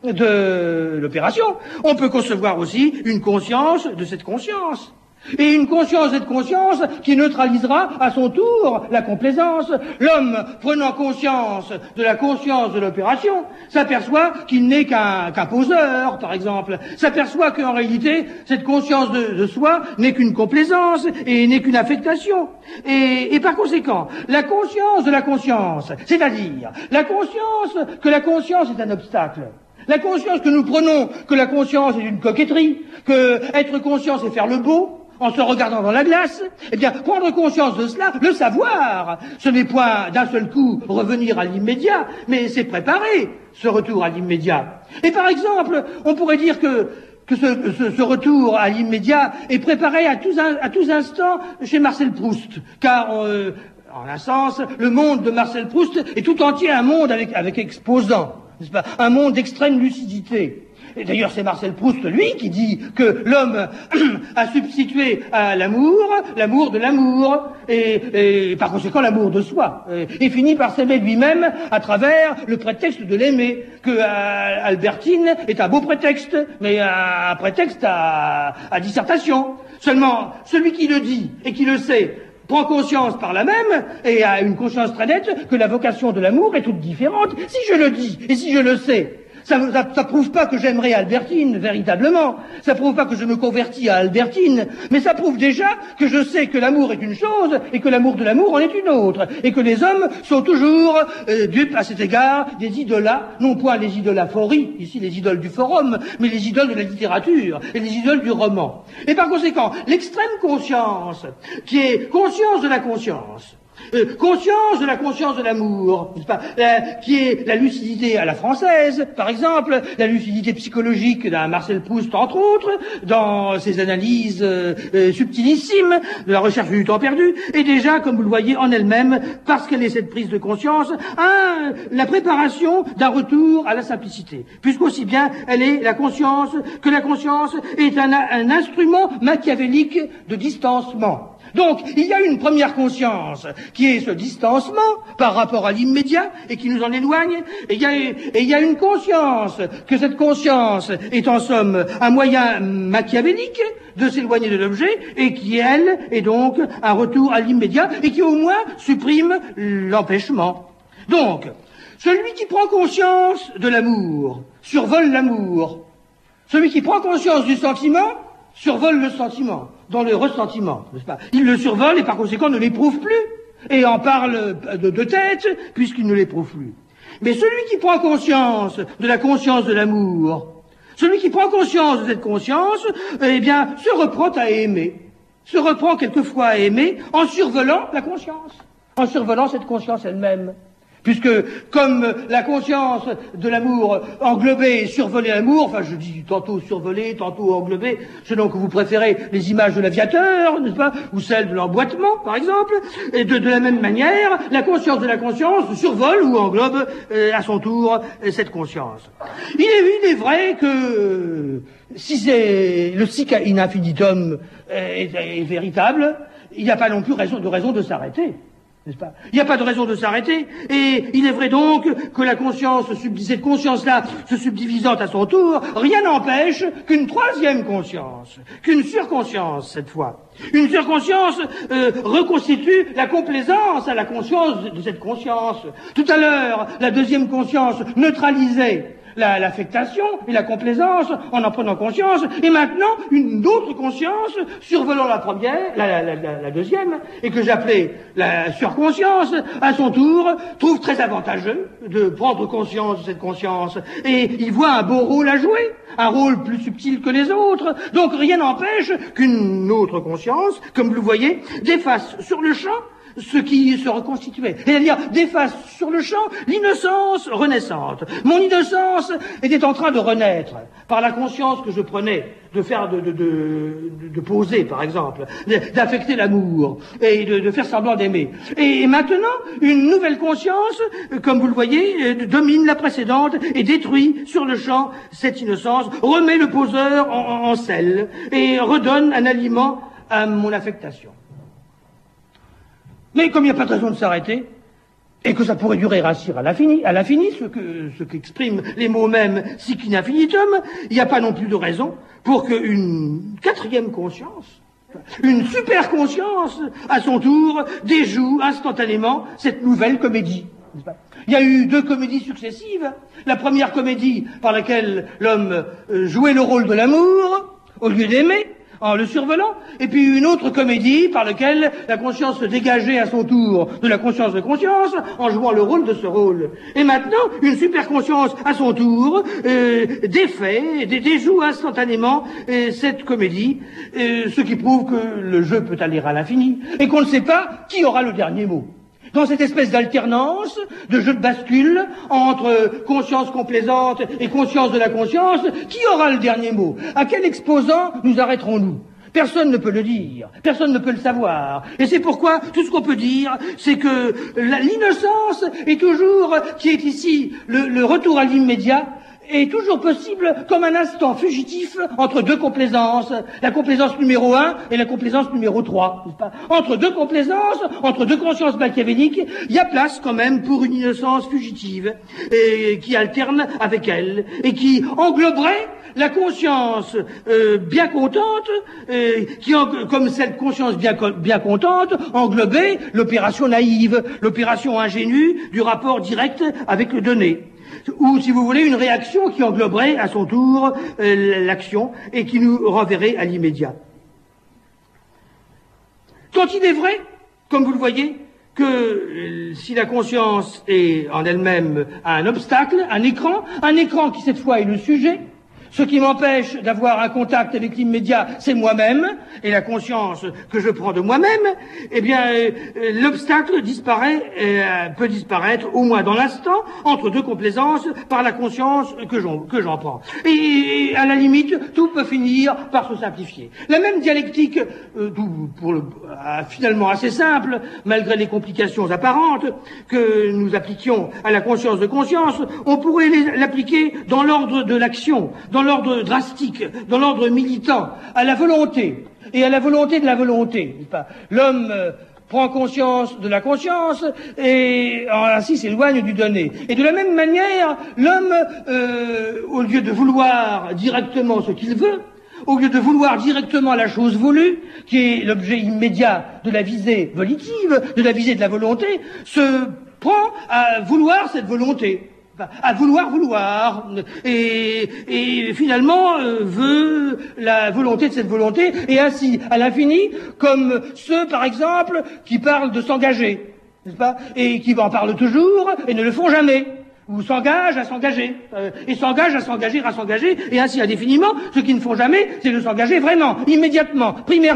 de l'opération, on peut concevoir aussi une conscience de cette conscience. Et une conscience de cette conscience qui neutralisera à son tour la complaisance. L'homme, prenant conscience de la conscience de l'opération, s'aperçoit qu'il n'est qu'un qu'un poseur, par exemple. S'aperçoit qu'en réalité, cette conscience de, de soi n'est qu'une complaisance et n'est qu'une affectation. Et, et par conséquent, la conscience de la conscience, c'est-à-dire la conscience que la conscience est un obstacle, la conscience que nous prenons que la conscience est une coquetterie, que être conscient c'est faire le beau, en se regardant dans la glace, eh bien, prendre conscience de cela, le savoir, ce n'est point d'un seul coup revenir à l'immédiat, mais c'est préparer ce retour à l'immédiat. Et par exemple, on pourrait dire que que ce, ce, ce retour à l'immédiat est préparé à tous, à tous instants chez Marcel Proust, car euh, en un sens, le monde de Marcel Proust est tout entier un monde avec, avec exposants, n'est-ce pas, un monde d'extrême lucidité. Et d'ailleurs, c'est Marcel Proust, lui, qui dit que l'homme a substitué à l'amour, l'amour de l'amour, et, et par conséquent l'amour de soi, et, et finit par s'aimer lui-même à travers le prétexte de l'aimer, que euh, Albertine est un beau prétexte, mais un, un prétexte à, à dissertation. Seulement, celui qui le dit et qui le sait prend conscience par là même, et a une conscience très nette, que la vocation de l'amour est toute différente. Si je le dis, et si je le sais, Ça, ça, ça prouve pas que j'aimerais Albertine, véritablement. Ça prouve pas que je me convertis à Albertine. Mais ça prouve déjà que je sais que l'amour est une chose et que l'amour de l'amour en est une autre. Et que les hommes sont toujours euh, dupes à cet égard des idolats, non point les idolaphories, ici les idoles du forum, mais les idoles de la littérature et les idoles du roman. Et par conséquent, l'extrême conscience, qui est conscience de la conscience, Euh, conscience de la conscience de l'amour, n'est-ce pas, euh, qui est la lucidité à la française, par exemple, la lucidité psychologique d'un Marcel Proust, entre autres, dans ses analyses euh, euh, subtilissimes de la recherche du temps perdu, et déjà, comme vous le voyez, en elle-même, parce qu'elle est cette prise de conscience, un, la préparation d'un retour à la simplicité, puisqu'aussi bien elle est la conscience, que la conscience est un, un instrument machiavélique de distancement. Donc, il y a une première conscience qui est ce distancement par rapport à l'immédiat et qui nous en éloigne, et il y a, et il y a une conscience, que cette conscience est en somme un moyen machiavélique de s'éloigner de l'objet et qui, elle, est donc un retour à l'immédiat et qui au moins supprime l'empêchement. Donc, celui qui prend conscience de l'amour survole l'amour. Celui qui prend conscience du sentiment survole le sentiment, dans le ressentiment, n'est-ce pas? Il le survole et par conséquent ne l'éprouve plus, et en parle de, de tête, puisqu'il ne l'éprouve plus. Mais celui qui prend conscience de la conscience de l'amour, celui qui prend conscience de cette conscience, eh bien, se reprend à aimer, se reprend quelquefois à aimer en survolant la conscience, en survolant cette conscience elle-même. Puisque, comme la conscience de l'amour englobait et survolait l'amour, enfin je dis tantôt survolé, tantôt englobé, selon que vous préférez les images de l'aviateur, n'est-ce pas, ou celles de l'emboîtement, par exemple, et de, de la même manière, la conscience de la conscience survole ou englobe euh, à son tour euh, cette conscience. Il est, il est vrai que euh, si c'est le sic in infinitum euh, est, est véritable, il n'y a pas non plus raison de raison de s'arrêter. N'est-ce pas? Il n'y a pas de raison de s'arrêter, et il est vrai donc que la conscience, cette conscience-là, se subdivisant à son tour, rien n'empêche qu'une troisième conscience, qu'une surconscience cette fois, une surconscience euh, reconstitue la complaisance à la conscience de cette conscience. Tout à l'heure, la deuxième conscience neutralisait La, l'affectation et la complaisance en en prenant conscience, et maintenant une autre conscience survolant la première, la, la, la, la deuxième, et que j'appelais la surconscience, à son tour, trouve très avantageux de prendre conscience de cette conscience, et il voit un beau rôle à jouer, un rôle plus subtil que les autres, donc rien n'empêche qu'une autre conscience, comme vous le voyez, défasse sur le champ ce qui se reconstituait, c'est-à-dire déface sur le champ l'innocence renaissante. Mon innocence était en train de renaître par la conscience que je prenais de faire, de, de, de, de poser, par exemple, d'affecter l'amour et de, de faire semblant d'aimer. Et maintenant, une nouvelle conscience, comme vous le voyez, domine la précédente et détruit sur le champ cette innocence, remet le poseur en, en, en selle et redonne un aliment à mon affectation. Mais comme il n'y a pas de raison de s'arrêter, et que ça pourrait durer ainsi à l'infini, à l'infini, ce que, ce qu'expriment les mots mêmes sic in infinitum, il n'y a pas non plus de raison pour qu'une quatrième conscience, une super conscience, à son tour, déjoue instantanément cette nouvelle comédie. Il y a eu deux comédies successives. La première comédie par laquelle l'homme jouait le rôle de l'amour, au lieu d'aimer, en le survolant, et puis une autre comédie par laquelle la conscience se dégageait à son tour de la conscience de conscience en jouant le rôle de ce rôle. Et maintenant, une super conscience à son tour euh, défait, dé- déjoue instantanément euh, cette comédie, euh, ce qui prouve que le jeu peut aller à l'infini, et qu'on ne sait pas qui aura le dernier mot. Dans cette espèce d'alternance, de jeu de bascule, entre conscience complaisante et conscience de la conscience, qui aura le dernier mot? À quel exposant nous arrêterons-nous? Personne ne peut le dire, personne ne peut le savoir. Et c'est pourquoi tout ce qu'on peut dire, c'est que la, l'innocence est toujours, qui est ici, le, le retour à l'immédiat, est toujours possible comme un instant fugitif entre deux complaisances, la complaisance numéro un et la complaisance numéro trois, n'est-ce pas? Entre deux complaisances, entre deux consciences machiavéliques, il y a place quand même pour une innocence fugitive, et qui alterne avec elle, et qui engloberait la conscience euh, bien contente, euh, qui en, comme cette conscience bien, bien contente, englobait l'opération naïve, l'opération ingénue du rapport direct avec le donné. Ou, si vous voulez, une réaction qui engloberait à son tour euh, l'action et qui nous renverrait à l'immédiat. Tant il est vrai, comme vous le voyez, que euh, si la conscience est en elle-même un obstacle, un écran, un écran qui cette fois est le sujet, ce qui m'empêche d'avoir un contact avec l'immédiat, c'est moi-même, et la conscience que je prends de moi-même, eh bien, euh, l'obstacle disparaît, euh, peut disparaître, au moins dans l'instant, entre deux complaisances, par la conscience que j'en, que j'en prends. Et, et à la limite, tout peut finir par se simplifier. La même dialectique, euh, tout, pour le, euh, finalement assez simple, malgré les complications apparentes, que nous appliquions à la conscience de conscience, on pourrait les, l'appliquer dans l'ordre de l'action, dans l'ordre drastique, dans l'ordre militant, à la volonté, et à la volonté de la volonté. L'homme euh, prend conscience de la conscience, et ainsi s'éloigne du donné. Et de la même manière, l'homme, euh, au lieu de vouloir directement ce qu'il veut, au lieu de vouloir directement la chose voulue, qui est l'objet immédiat de la visée volitive, de la visée de la volonté, se prend à vouloir cette volonté. À vouloir vouloir, et, et finalement euh, veut la volonté de cette volonté, et ainsi à l'infini, comme ceux par exemple qui parlent de s'engager, n'est-ce pas, et qui en parlent toujours et ne le font jamais, ou s'engagent à s'engager, euh, et s'engagent à s'engager, à s'engager, et ainsi indéfiniment. Ceux qui ne font jamais, c'est de s'engager vraiment, immédiatement, primairement.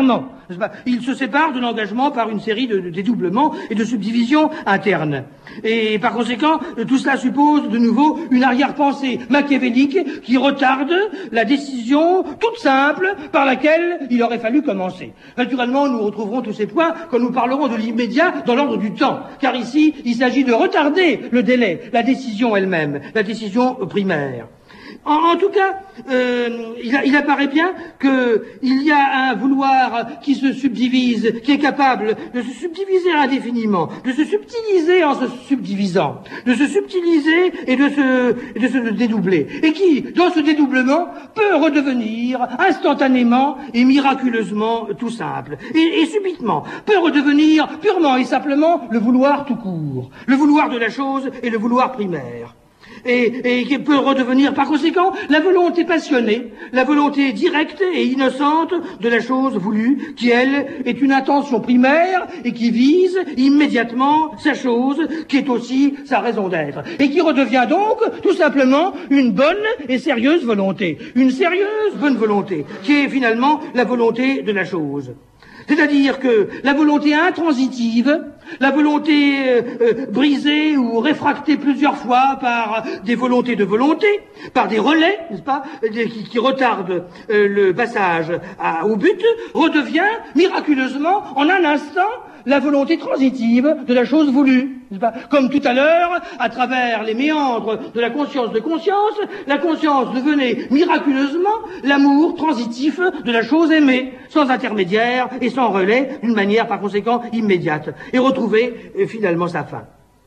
n'est-ce pas? Il se sépare de l'engagement par une série de, de dédoublements et de subdivisions internes. Et par conséquent, tout cela suppose de nouveau une arrière-pensée machiavélique qui retarde la décision toute simple par laquelle il aurait fallu commencer. Naturellement, nous retrouverons tous ces points quand nous parlerons de l'immédiat dans l'ordre du temps, car ici, il s'agit de retarder le délai, la décision elle-même, la décision primaire. En, en tout cas, euh, il, il apparaît bien qu'il y a un vouloir qui se subdivise, qui est capable de se subdiviser indéfiniment, de se subtiliser en se subdivisant, de se subtiliser et de se, de se dédoubler, et qui, dans ce dédoublement, peut redevenir instantanément et miraculeusement tout simple, et, et subitement, peut redevenir purement et simplement le vouloir tout court, le vouloir de la chose et le vouloir primaire. Et, et qui peut redevenir par conséquent la volonté passionnée, la volonté directe et innocente de la chose voulue, qui elle est une intention primaire et qui vise immédiatement sa chose, qui est aussi sa raison d'être, et qui redevient donc tout simplement une bonne et sérieuse volonté, une sérieuse bonne volonté, qui est finalement la volonté de la chose. C'est-à-dire que la volonté intransitive, la volonté euh, euh, brisée ou réfractée plusieurs fois par des volontés de volonté, par des relais, n'est-ce pas, qui, qui retardent euh, le passage à, au but, redevient miraculeusement, en un instant, la volonté transitive de la chose voulue, n'est-ce pas? Comme tout à l'heure, à travers les méandres de la conscience de conscience, la conscience devenait miraculeusement l'amour transitif de la chose aimée, sans intermédiaire et sans relais, d'une manière par conséquent immédiate, et retrouver euh, finalement sa fin.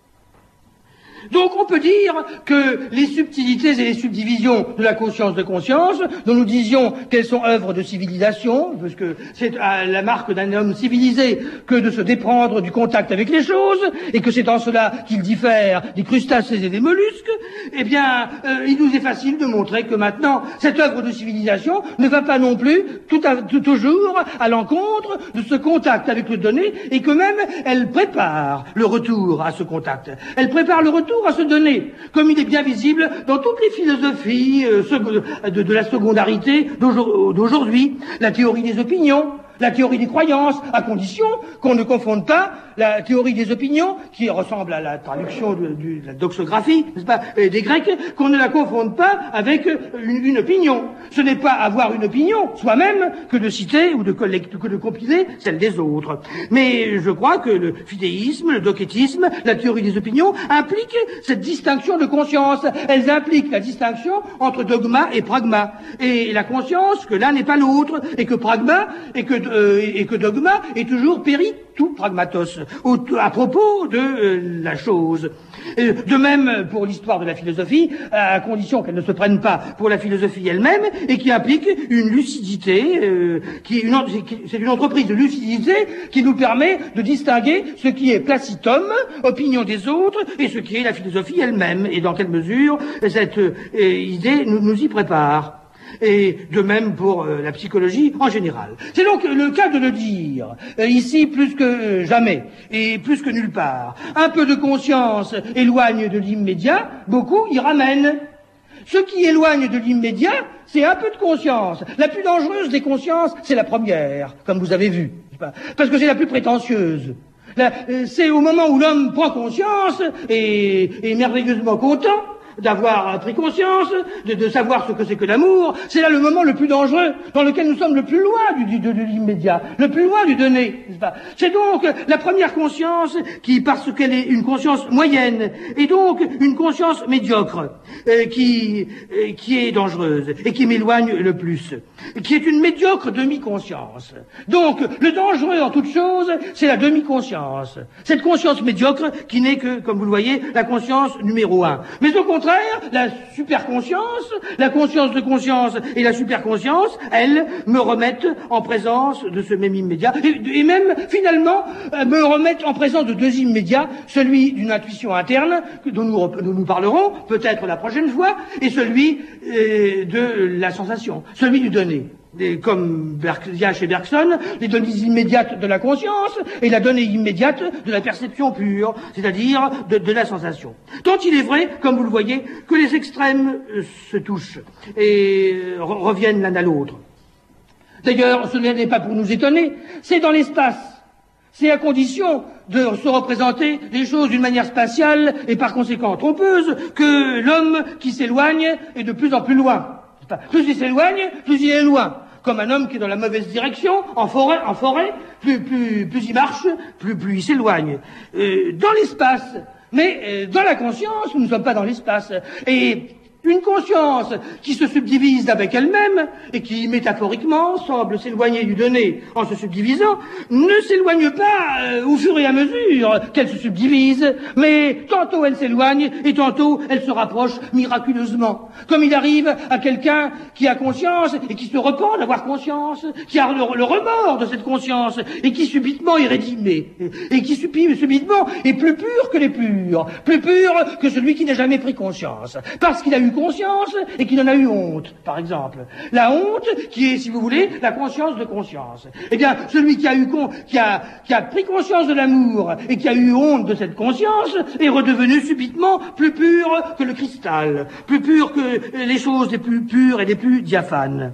Donc on peut dire que les subtilités et les subdivisions de la conscience de conscience, dont nous disions qu'elles sont œuvres de civilisation, parce que c'est à la marque d'un homme civilisé que de se déprendre du contact avec les choses, et que c'est en cela qu'il diffère des crustacés et des mollusques, eh bien, euh, il nous est facile de montrer que maintenant, cette œuvre de civilisation ne va pas non plus tout, à, tout toujours à l'encontre de ce contact avec le donné, et que même elle prépare le retour à ce contact. Elle prépare le retour à se donner, comme il est bien visible dans toutes les philosophies euh, de, de la secondarité d'aujourd'hui, la théorie des opinions, la théorie des croyances, à condition qu'on ne confonde pas la théorie des opinions, qui ressemble à la traduction de, de, de la doxographie, n'est-ce pas, des Grecs, qu'on ne la confonde pas avec une, une opinion. Ce n'est pas avoir une opinion soi-même que de citer ou de collecter, que de compiler celle des autres. Mais je crois que le fidéisme, le docétisme, la théorie des opinions impliquent cette distinction de conscience. Elles impliquent la distinction entre dogma et pragma. Et la conscience que l'un n'est pas l'autre, et que pragma, et que Euh, et que dogma est toujours péri tout pragmatos, au, à propos de euh, la chose. Et de même pour l'histoire de la philosophie, à condition qu'elle ne se prenne pas pour la philosophie elle-même, et qui implique une lucidité, euh, qui est une, c'est une entreprise de lucidité qui nous permet de distinguer ce qui est placitum, opinion des autres, et ce qui est la philosophie elle-même, et dans quelle mesure cette euh, idée nous, nous y prépare. Et de même pour euh, la psychologie en général. C'est donc le cas de le dire, euh, ici plus que euh, jamais, et plus que nulle part. Un peu de conscience éloigne de l'immédiat, beaucoup y ramène. Ce qui éloigne de l'immédiat, c'est un peu de conscience. La plus dangereuse des consciences, c'est la première, comme vous avez vu, parce que c'est la plus prétentieuse. Là, euh, c'est au moment où l'homme prend conscience et est merveilleusement content d'avoir pris conscience, de, de savoir ce que c'est que l'amour, c'est là le moment le plus dangereux, dans lequel nous sommes le plus loin du, du, de, de l'immédiat, le plus loin du donné, n'est-ce pas? C'est donc la première conscience qui, parce qu'elle est une conscience moyenne, et donc une conscience médiocre, euh, qui, euh, qui est dangereuse, et qui m'éloigne le plus, qui est une médiocre demi-conscience. Donc, le dangereux en toute chose, c'est la demi-conscience. Cette conscience médiocre qui n'est que, comme vous le voyez, la conscience numéro un. Mais au contraire, la superconscience, la conscience de conscience et la superconscience, elles, me remettent en présence de ce même immédiat, et, et même, finalement, euh, me remettent en présence de deux immédiats, celui d'une intuition interne, dont nous, dont nous parlerons peut-être la prochaine fois, et celui euh, de la sensation, celui du donné. Des, comme Bergson chez Bergson, les données immédiates de la conscience et la donnée immédiate de la perception pure, c'est-à-dire de, de la sensation. Tant il est vrai, comme vous le voyez, que les extrêmes euh, se touchent et euh, reviennent l'un à l'autre. D'ailleurs, ce n'est pas pour nous étonner, c'est dans l'espace. C'est à condition de se représenter les choses d'une manière spatiale et par conséquent trompeuse que l'homme qui s'éloigne est de plus en plus loin. Plus il s'éloigne, plus il est loin. Comme un homme qui est dans la mauvaise direction, en forêt, en forêt, plus, plus, plus il marche, plus, plus il s'éloigne. Euh, dans l'espace. Mais euh, dans la conscience, nous ne sommes pas dans l'espace. Et une conscience qui se subdivise avec elle-même et qui, métaphoriquement, semble s'éloigner du donné en se subdivisant, ne s'éloigne pas euh, au fur et à mesure qu'elle se subdivise, mais tantôt elle s'éloigne et tantôt elle se rapproche miraculeusement. Comme il arrive à quelqu'un qui a conscience et qui se repent d'avoir conscience, qui a le, le remords de cette conscience et qui subitement est rédimé, et qui subitement est plus pur que les purs, plus pur que celui qui n'a jamais pris conscience, parce qu'il a eu conscience et qu'il en a eu honte, par exemple. La honte qui est, si vous voulez, la conscience de conscience. Eh bien, celui qui a eu con, qui a, qui a pris conscience de l'amour et qui a eu honte de cette conscience est redevenu subitement plus pur que le cristal, plus pur que les choses les plus pures et les plus diaphanes.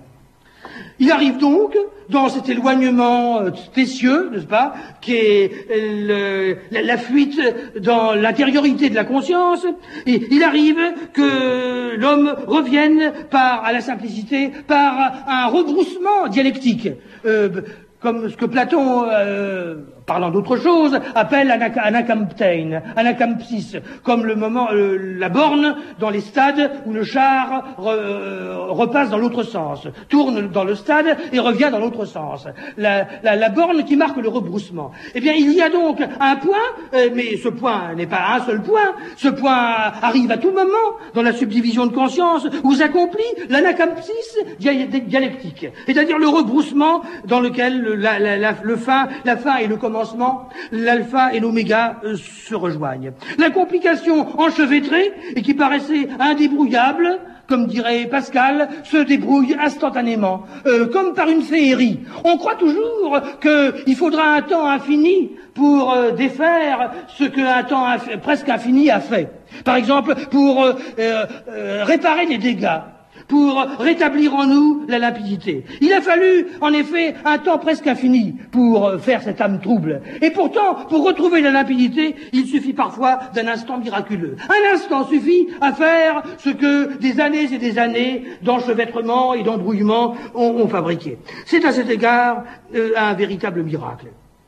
Il arrive donc, dans cet éloignement spécieux, n'est-ce pas, qui est le, la, la fuite dans l'intériorité de la conscience, et il arrive que l'homme revienne par, à la simplicité, par un rebroussement dialectique, euh, comme ce que Platon, euh, parlant d'autre chose, appelle anacamptein, anacampsis, comme le moment, euh, la borne dans les stades où le char re, euh, repasse dans l'autre sens, tourne dans le stade et revient dans l'autre sens. La, la, la borne qui marque le rebroussement. Eh bien, il y a donc un point, euh, mais ce point n'est pas un seul point. Ce point arrive à tout moment dans la subdivision de conscience où s'accomplit l'anacampsis dialectique, c'est-à-dire le rebroussement dans lequel le, la, la, la, le fin, la fin et le commencement, l'alpha et l'oméga euh, se rejoignent. La complication enchevêtrée et qui paraissait indébrouillable, comme dirait Pascal, se débrouille instantanément, euh, comme par une féerie. On croit toujours qu'il faudra un temps infini pour euh, défaire ce qu'un temps inf- presque infini a fait. Par exemple, pour euh, euh, réparer les dégâts, pour rétablir en nous la limpidité. Il a fallu, en effet, un temps presque infini pour faire cette âme trouble. Et pourtant, pour retrouver la limpidité, il suffit parfois d'un instant miraculeux. Un instant suffit à faire ce que des années et des années d'enchevêtrement et d'embrouillement ont, ont fabriqué. C'est à cet égard euh, un véritable miracle.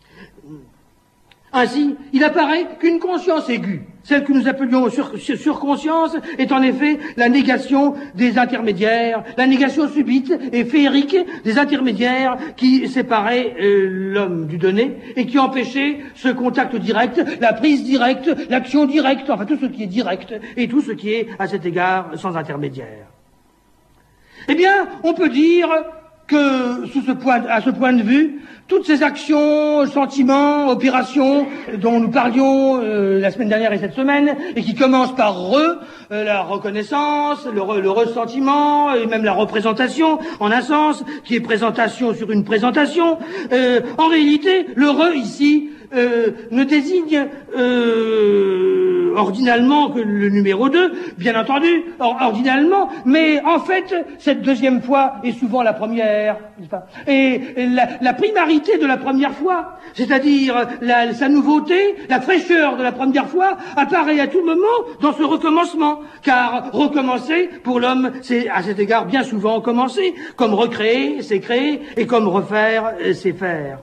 Ainsi, il apparaît qu'une conscience aiguë, celle que nous appelions sur, sur, surconscience, est en effet la négation des intermédiaires, la négation subite et féerique des intermédiaires qui séparaient euh, l'homme du donné et qui empêchaient ce contact direct, la prise directe, l'action directe, enfin tout ce qui est direct et tout ce qui est à cet égard sans intermédiaire. Eh bien, on peut dire que sous ce point, à ce point de vue, toutes ces actions, sentiments, opérations dont nous parlions euh, la semaine dernière et cette semaine, et qui commencent par re, euh, la reconnaissance, le, re, le ressentiment, et même la représentation, en un sens, qui est présentation sur une présentation, euh, en réalité, le re ici euh, ne désigne euh, ordinalement que le numéro deux, bien entendu, or, ordinalement, mais en fait, cette deuxième fois est souvent la première, n'est-ce pas ? Et la, la primarité de la première fois, c'est-à-dire la, sa nouveauté, la fraîcheur de la première fois, apparaît à tout moment dans ce recommencement, car recommencer, pour l'homme, c'est à cet égard bien souvent commencer, comme recréer, c'est créer, et comme refaire, c'est faire.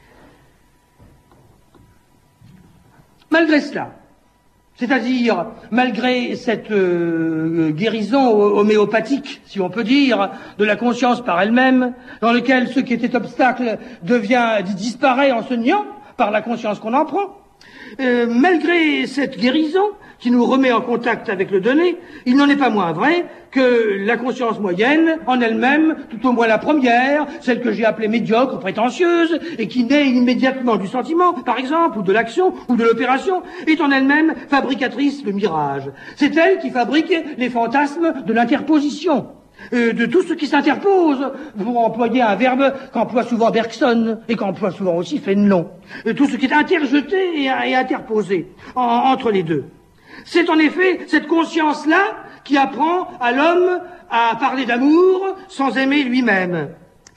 Malgré cela, c'est-à-dire malgré cette euh, guérison homéopathique, si on peut dire, de la conscience par elle-même, dans lequel ce qui était obstacle devient disparaît en se niant par la conscience qu'on en prend, euh, malgré cette guérison qui nous remet en contact avec le donné, il n'en est pas moins vrai que la conscience moyenne, en elle-même, tout au moins la première, celle que j'ai appelée médiocre, prétentieuse, et qui naît immédiatement du sentiment, par exemple, ou de l'action, ou de l'opération, est en elle-même fabricatrice de mirages. C'est elle qui fabrique les fantasmes de l'interposition, euh, de tout ce qui s'interpose, pour employer un verbe qu'emploie souvent Bergson, et qu'emploie souvent aussi Fénelon. Euh, tout ce qui est interjeté et, et interposé en, entre les deux. C'est en effet cette conscience-là qui apprend à l'homme à parler d'amour sans aimer lui-même.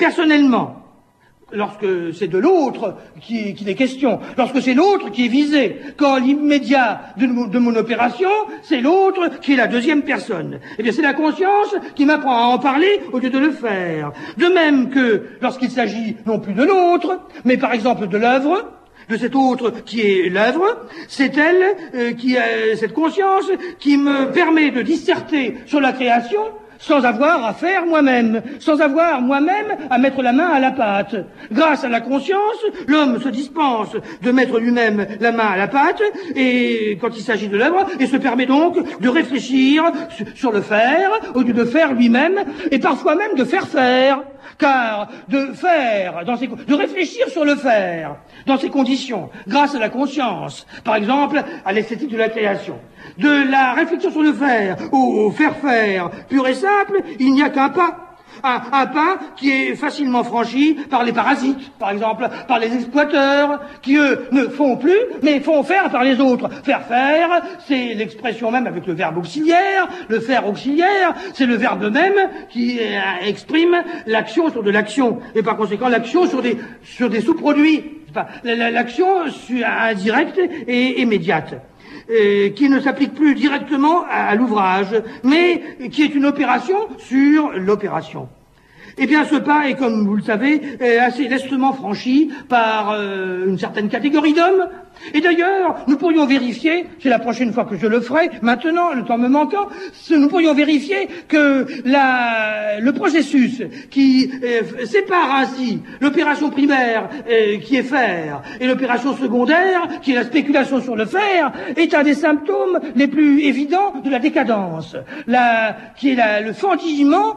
personnellement, lorsque c'est de l'autre qui, qui est question, lorsque c'est l'autre qui est visé, quand l'immédiat de, de mon opération, c'est l'autre qui est la deuxième personne. Eh bien, c'est la conscience qui m'apprend à en parler au lieu de le faire. De même que lorsqu'il s'agit non plus de l'autre, mais par exemple de l'œuvre, de cet autre qui est l'œuvre, c'est elle euh, qui a cette conscience qui me permet de disserter sur la création sans avoir à faire moi-même, sans avoir moi-même à mettre la main à la pâte. Grâce à la conscience, l'homme se dispense de mettre lui-même la main à la pâte, et quand il s'agit de l'œuvre, et se permet donc de réfléchir sur le faire, au lieu de faire lui-même, et parfois même de faire faire. Car de faire, dans ces, de réfléchir sur le faire, dans ces conditions, grâce à la conscience, par exemple, à l'esthétique de la création, de la réflexion sur le faire au faire faire pur et simple, il n'y a qu'un pas. Un, un pas qui est facilement franchi par les parasites, par exemple, par les exploiteurs, qui eux ne font plus, mais font faire par les autres. Faire faire, c'est l'expression même avec le verbe auxiliaire, le faire auxiliaire, c'est le verbe même qui euh, exprime l'action sur de l'action, et par conséquent l'action sur des, sur des sous-produits. L'action indirecte et immédiate. Euh, qui ne s'applique plus directement à, à l'ouvrage, mais qui est une opération sur l'opération. Eh bien, ce pas est, comme vous le savez, assez lestement franchi par euh, une certaine catégorie d'hommes. Et d'ailleurs, nous pourrions vérifier, c'est la prochaine fois que je le ferai, maintenant, le temps me manquant, nous pourrions vérifier que la, le processus qui euh, sépare ainsi l'opération primaire euh, qui est faire et l'opération secondaire qui est la spéculation sur le faire est un des symptômes les plus évidents de la décadence, la, qui est la, le fendillement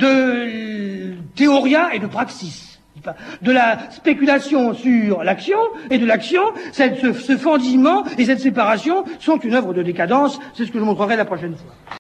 de théoria et de praxis. De la spéculation sur l'action et de l'action, cette, ce, ce fendillement et cette séparation sont une œuvre de décadence. C'est ce que je montrerai la prochaine fois.